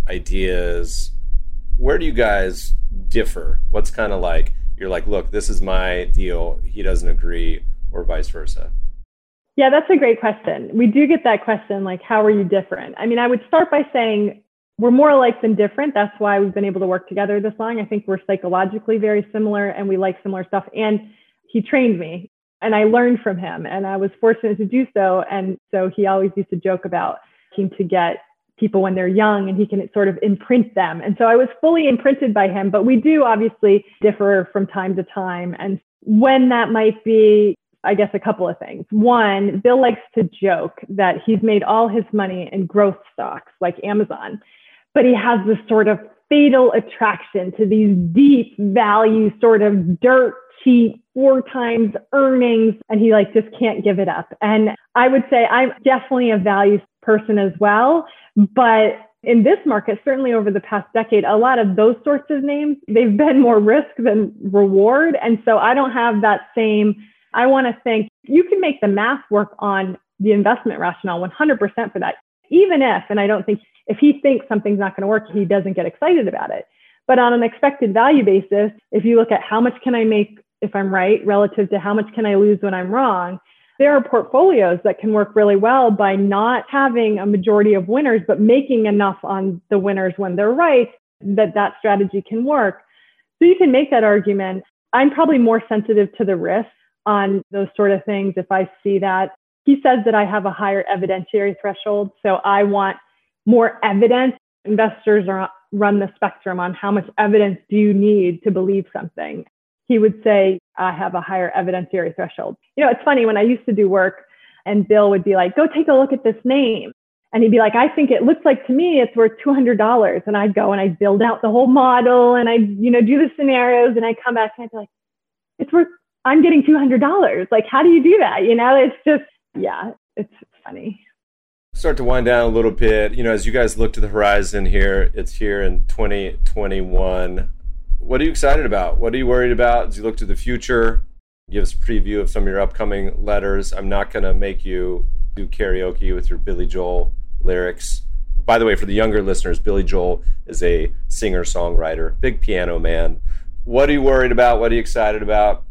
ideas. Where do you guys differ? What's kind of like, you're like, look, this is my deal, he doesn't agree, or vice versa? Yeah, that's a great question. We do get that question, like, how are you different? I mean, I would start by saying we're more alike than different. That's why we've been able to work together this long. I think we're psychologically very similar and we like similar stuff. And he trained me and I learned from him and I was fortunate to do so. And so he always used to joke about looking to get people when they're young and he can sort of imprint them. And so I was fully imprinted by him, but we do obviously differ from time to time. And when that might be, I guess a couple of things. One, Bill likes to joke that he's made all his money in growth stocks like Amazon, but he has this sort of fatal attraction to these deep value, sort of dirt cheap, four times earnings, and he like just can't give it up. And I would say I'm definitely a value person as well, but in this market, certainly over the past decade, a lot of those sorts of names, they've been more risk than reward. And so I don't have that same, I want to think you can make the math work on the investment rationale one hundred percent for that, even if, and I don't think if he thinks something's not going to work, he doesn't get excited about it. But on an expected value basis, if you look at how much can I make if I'm right relative to how much can I lose when I'm wrong, there are portfolios that can work really well by not having a majority of winners, but making enough on the winners when they're right, that that strategy can work. So you can make that argument. I'm probably more sensitive to the risk on those sort of things if I see that. He says that I have a higher evidentiary threshold. So I want more evidence. Investors are run the spectrum on how much evidence do you need to believe something. He would say, I have a higher evidentiary threshold. You know, it's funny when I used to do work and Bill would be like, go take a look at this name. And he'd be like, I think it looks like to me it's worth two hundred dollars. And I'd go and I'd build out the whole model and I'd, you know, do the scenarios and I'd come back and I'd be like, it's worth, I'm getting two hundred dollars. Like, how do you do that? You know, it's just, yeah, it's funny. Start to wind down a little bit. You know, as you guys look to the horizon here, it's here in twenty twenty-one. What are you excited about? What are you worried about as you look to the future? Give us a preview of some of your upcoming letters. I'm not going to make you do karaoke with your Billy Joel lyrics. By the way, for the younger listeners, Billy Joel is a singer-songwriter, big piano man. What are you worried about? What are you excited about?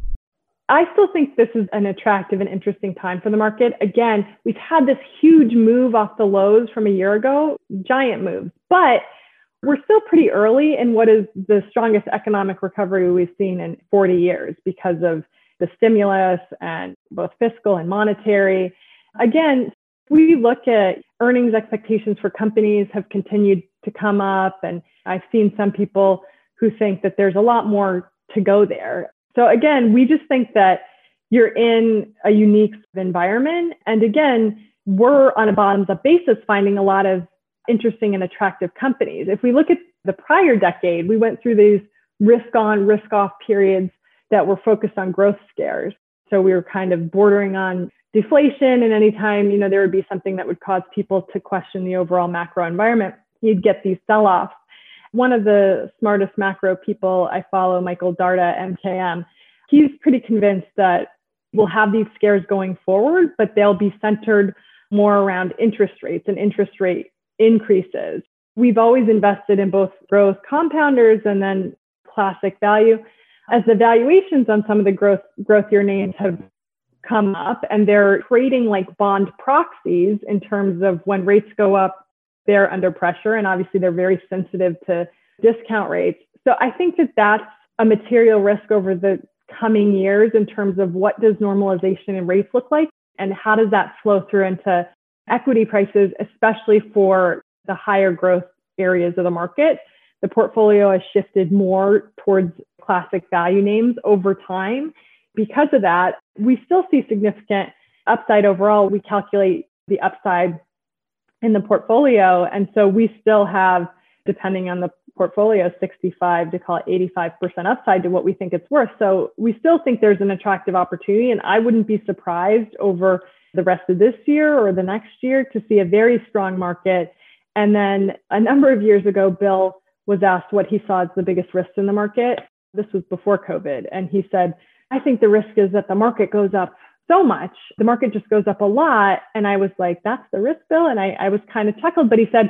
I still think this is an attractive and interesting time for the market. Again, we've had this huge move off the lows from a year ago, giant moves, but we're still pretty early in what is the strongest economic recovery we've seen in forty years because of the stimulus and both fiscal and monetary. Again, we look at earnings expectations for companies have continued to come up. And I've seen some people who think that there's a lot more to go there. So again, we just think that you're in a unique environment. And again, we're on a bottoms-up basis finding a lot of interesting and attractive companies. If we look at the prior decade, we went through these risk-on, risk-off periods that were focused on growth scares. So we were kind of bordering on deflation, and anytime, you know, there would be something that would cause people to question the overall macro environment, you'd get these sell-offs. One of the smartest macro people I follow, Michael Darda, M K M, he's pretty convinced that we'll have these scares going forward, but they'll be centered more around interest rates and interest rate increases. We've always invested in both growth compounders and then classic value. As the valuations on some of the growth growthier names have come up and they're trading like bond proxies in terms of when rates go up, they're under pressure. And obviously they're very sensitive to discount rates. So I think that that's a material risk over the coming years in terms of what does normalization in rates look like and how does that flow through into equity prices, especially for the higher growth areas of the market. The portfolio has shifted more towards classic value names over time. Because of that, we still see significant upside overall. We calculate the upside in the portfolio. And so we still have, depending on the portfolio, sixty-five to call it eighty-five percent upside to what we think it's worth. So we still think there's an attractive opportunity. And I wouldn't be surprised over the rest of this year or the next year to see a very strong market. And then a number of years ago, Bill was asked what he saw as the biggest risks in the market. This was before COVID. And he said, I think the risk is that the market goes up so much. The market just goes up a lot. And I was like, that's the risk, Bill. And I, I was kind of chuckled, but he said,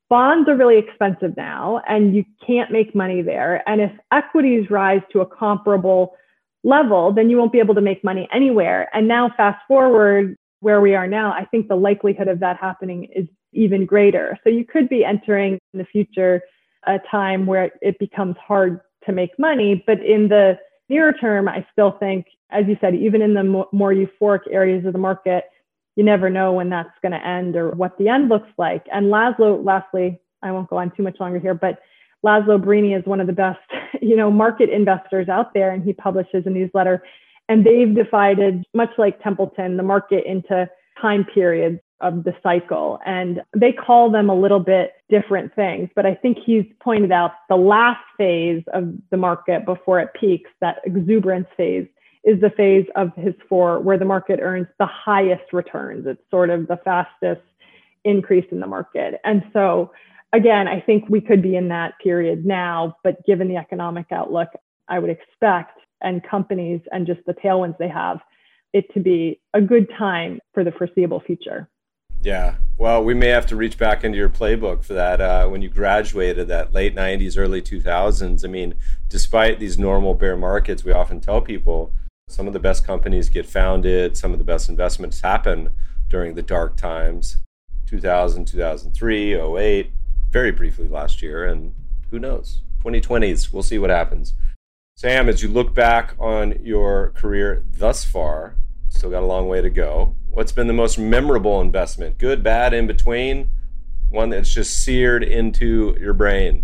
bonds are really expensive now and you can't make money there. And if equities rise to a comparable level, then you won't be able to make money anywhere. And now fast forward where we are now, I think the likelihood of that happening is even greater. So you could be entering in the future a time where it becomes hard to make money. But in the near term, I still think, as you said, even in the more euphoric areas of the market, you never know when that's going to end or what the end looks like. And Laszlo, lastly, I won't go on too much longer here, but Laszlo Brini is one of the best, you know, market investors out there, and he publishes a newsletter. And they've divided, much like Templeton, the market into time periods of the cycle. And they call them a little bit different things. But I think he's pointed out the last phase of the market before it peaks, that exuberance phase, is the phase of his four where the market earns the highest returns. It's sort of the fastest increase in the market. And so, again, I think we could be in that period now, but given the economic outlook, I would expect, and companies and just the tailwinds they have, it to be a good time for the foreseeable future. Yeah. Well, we may have to reach back into your playbook for that. Uh, when you graduated, that late nineties, early two thousands, I mean, despite these normal bear markets, we often tell people some of the best companies get founded, some of the best investments happen during the dark times, two thousand, two thousand three, oh eight, very briefly last year, and who knows, twenty twenties, we'll see what happens. Sam, as you look back on your career thus far, still got a long way to go, what's been the most memorable investment? Good, bad, in between? One that's just seared into your brain?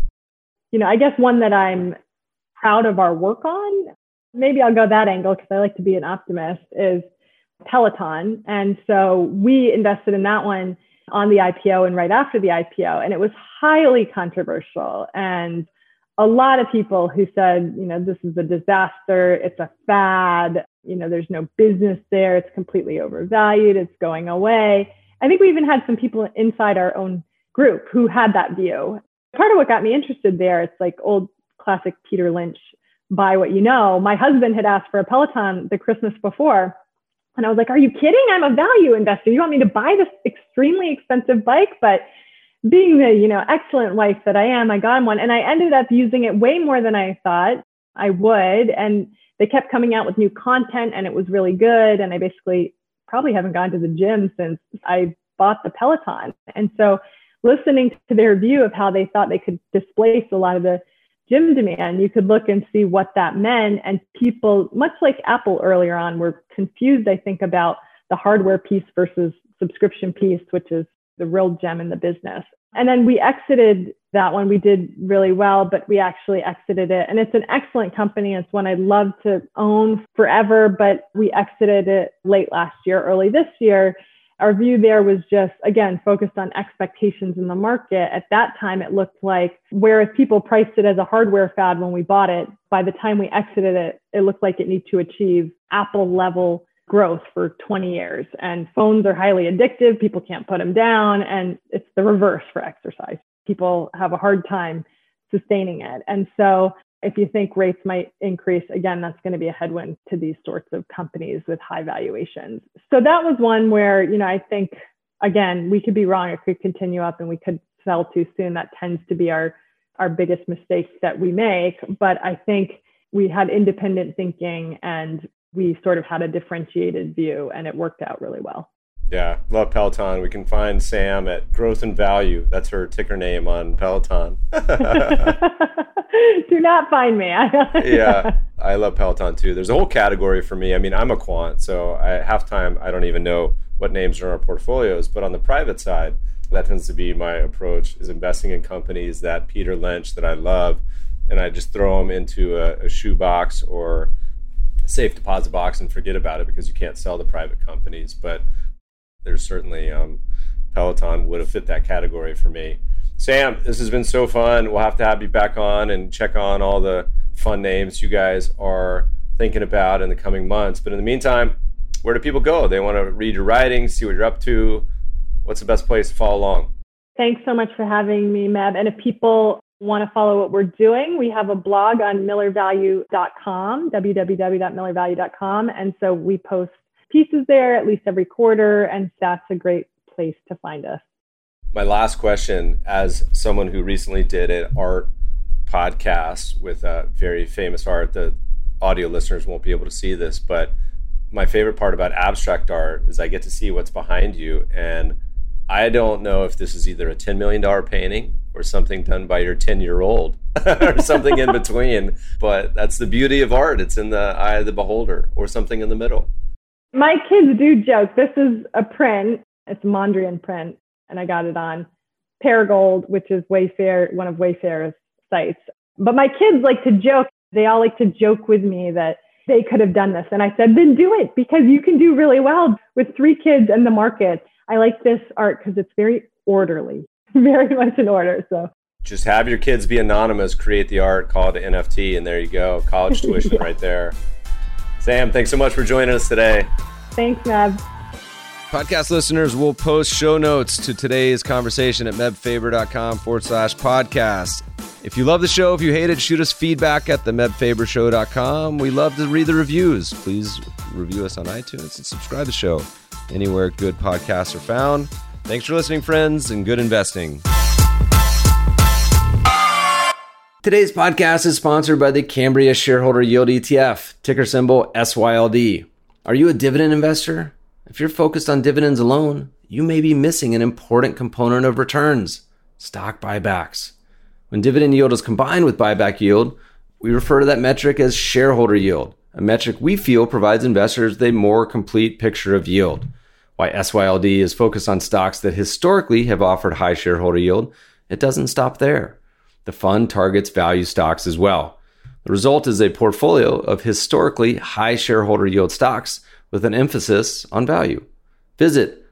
You know, I guess one that I'm proud of our work on, maybe I'll go that angle because I like to be an optimist, is Peloton. And so we invested in that one on the I P O and right after the I P O. And it was highly controversial. And a lot of people who said, you know, this is a disaster, it's a fad, you know, there's no business there, it's completely overvalued, it's going away. I think we even had some people inside our own group who had that view. Part of what got me interested there, it's like old classic Peter Lynch, buy what you know. My husband had asked for a Peloton the Christmas before. And I was like, are you kidding? I'm a value investor. You want me to buy this extremely expensive bike? But being the, you know, excellent wife that I am, I got him one. And I ended up using it way more than I thought I would. And they kept coming out with new content and it was really good. And I basically probably haven't gone to the gym since I bought the Peloton. And so listening to their view of how they thought they could displace a lot of the gym demand, you could look and see what that meant. And people, much like Apple earlier on, were confused, I think, about the hardware piece versus subscription piece, which is the real gem in the business. And then we exited that one. We did really well, but we actually exited it. And it's an excellent company. It's one I'd love to own forever, but we exited it late last year, early this year. Our view there was just, again, focused on expectations in the market. At that time, it looked like, whereas people priced it as a hardware fad when we bought it, by the time we exited it, it looked like it needed to achieve Apple level growth for twenty years. And phones are highly addictive. People can't put them down. And it's the reverse for exercise. People have a hard time sustaining it. And so if you think rates might increase, again, that's going to be a headwind to these sorts of companies with high valuations. So that was one where, you know, I think, again, we could be wrong. It could continue up and we could sell too soon. That tends to be our, our biggest mistake that we make. But I think we had independent thinking and we sort of had a differentiated view and it worked out really well. Yeah, love Peloton. We can find Sam at Growth and Value. That's her ticker name on Peloton. Do not find me. Yeah, I love Peloton too. There's a whole category for me. I mean, I'm a quant, so I, half time I don't even know what names are in our portfolios. But on the private side, that tends to be my approach, is investing in companies that Peter Lynch, that I love, and I just throw them into a, a shoebox or safe deposit box and forget about it because you can't sell the private companies. But there's certainly um, Peloton would have fit that category for me. Sam, this has been so fun. We'll have to have you back on and check on all the fun names you guys are thinking about in the coming months. But in the meantime, where do people go? They want to read your writings, see what you're up to. What's the best place to follow along? Thanks so much for having me, Meb. And if people want to follow what we're doing, we have a blog on miller value dot com, w w w dot miller value dot com. And so we post pieces there at least every quarter, and that's a great place to find us. My last question, as someone who recently did an art podcast with a very famous art, the audio listeners won't be able to see this, but my favorite part about abstract art is I get to see what's behind you. And I don't know if this is either a ten million dollars painting or something done by your ten-year-old or something in between. But that's the beauty of art. It's in the eye of the beholder, or something in the middle. My kids do joke. This is a print. It's a Mondrian print, and I got it on Paragold, which is Wayfair, one of Wayfair's sites. But my kids like to joke. They all like to joke with me that they could have done this. And I said, then do it, because you can do really well with three kids in the market. I like this art because it's very orderly, very much in order. So just have your kids be anonymous, create the art, call it an N F T, and there you go. College tuition yeah. right there. Sam, thanks so much for joining us today. Thanks, Meb. Podcast listeners will post show notes to today's conversation at mebfaber.com forward slash podcast. If you love the show, if you hate it, shoot us feedback at the mebfabershow dot com. We love to read the reviews. Please review us on iTunes and subscribe to the show anywhere good podcasts are found. Thanks for listening, friends, and good investing. Today's podcast is sponsored by the Cambria Shareholder Yield E T F, ticker symbol S Y L D. Are you a dividend investor? If you're focused on dividends alone, you may be missing an important component of returns: stock buybacks. When dividend yield is combined with buyback yield, we refer to that metric as shareholder yield, a metric we feel provides investors with a more complete picture of yield. Why S Y L D is focused on stocks that historically have offered high shareholder yield, it doesn't stop there. The fund targets value stocks as well. The result is a portfolio of historically high shareholder yield stocks with an emphasis on value. Visit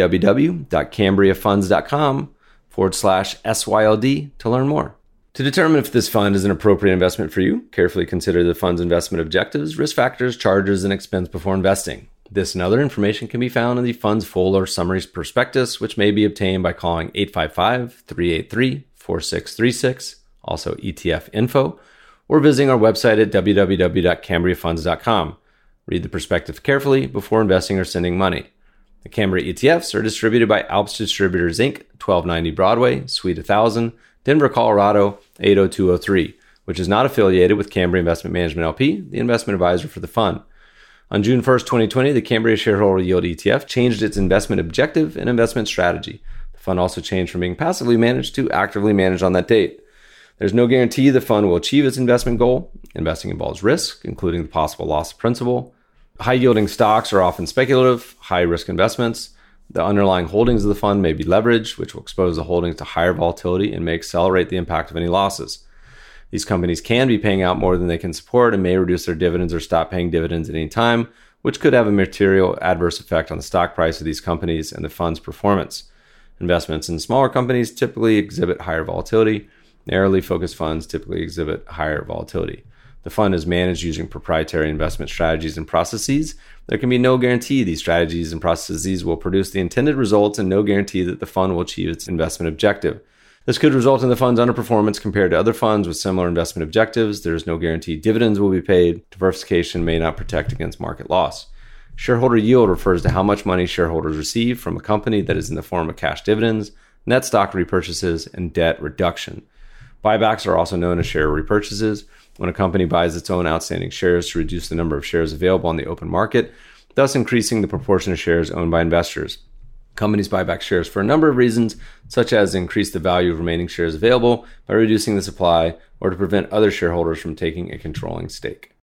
www.cambriafunds.com forward slash SYLD to learn more. To determine if this fund is an appropriate investment for you, carefully consider the fund's investment objectives, risk factors, charges, and expense before investing. This and other information can be found in the fund's full or summary prospectus, which may be obtained by calling eight five five, three eight three, four six three six, also E T F info, or visiting our website at w w w dot cambria funds dot com. Read the prospectus carefully before investing or sending money. The Cambria E T Fs are distributed by Alps Distributors, Incorporated, twelve ninety Broadway, Suite one thousand, Denver, Colorado, eight oh two oh three, which is not affiliated with Cambria Investment Management L P, the investment advisor for the fund. On June first, twenty twenty, the Cambria Shareholder Yield E T F changed its investment objective and investment strategy. The fund also changed from being passively managed to actively managed on that date. There's no guarantee the fund will achieve its investment goal. Investing involves risk, including the possible loss of principal. High-yielding stocks are often speculative, high-risk investments. The underlying holdings of the fund may be leveraged, which will expose the holdings to higher volatility and may accelerate the impact of any losses. These companies can be paying out more than they can support and may reduce their dividends or stop paying dividends at any time, which could have a material adverse effect on the stock price of these companies and the fund's performance. Investments in smaller companies typically exhibit higher volatility. Narrowly focused funds typically exhibit higher volatility. The fund is managed using proprietary investment strategies and processes. There can be no guarantee these strategies and processes will produce the intended results and no guarantee that the fund will achieve its investment objective. This could result in the fund's underperformance compared to other funds with similar investment objectives. There is no guarantee dividends will be paid. Diversification may not protect against market loss. Shareholder yield refers to how much money shareholders receive from a company that is in the form of cash dividends, net stock repurchases, and debt reduction. Buybacks are also known as share repurchases. When a company buys its own outstanding shares to reduce the number of shares available on the open market, thus increasing the proportion of shares owned by investors. Companies buy back shares for a number of reasons, such as increase the value of remaining shares available by reducing the supply or to prevent other shareholders from taking a controlling stake.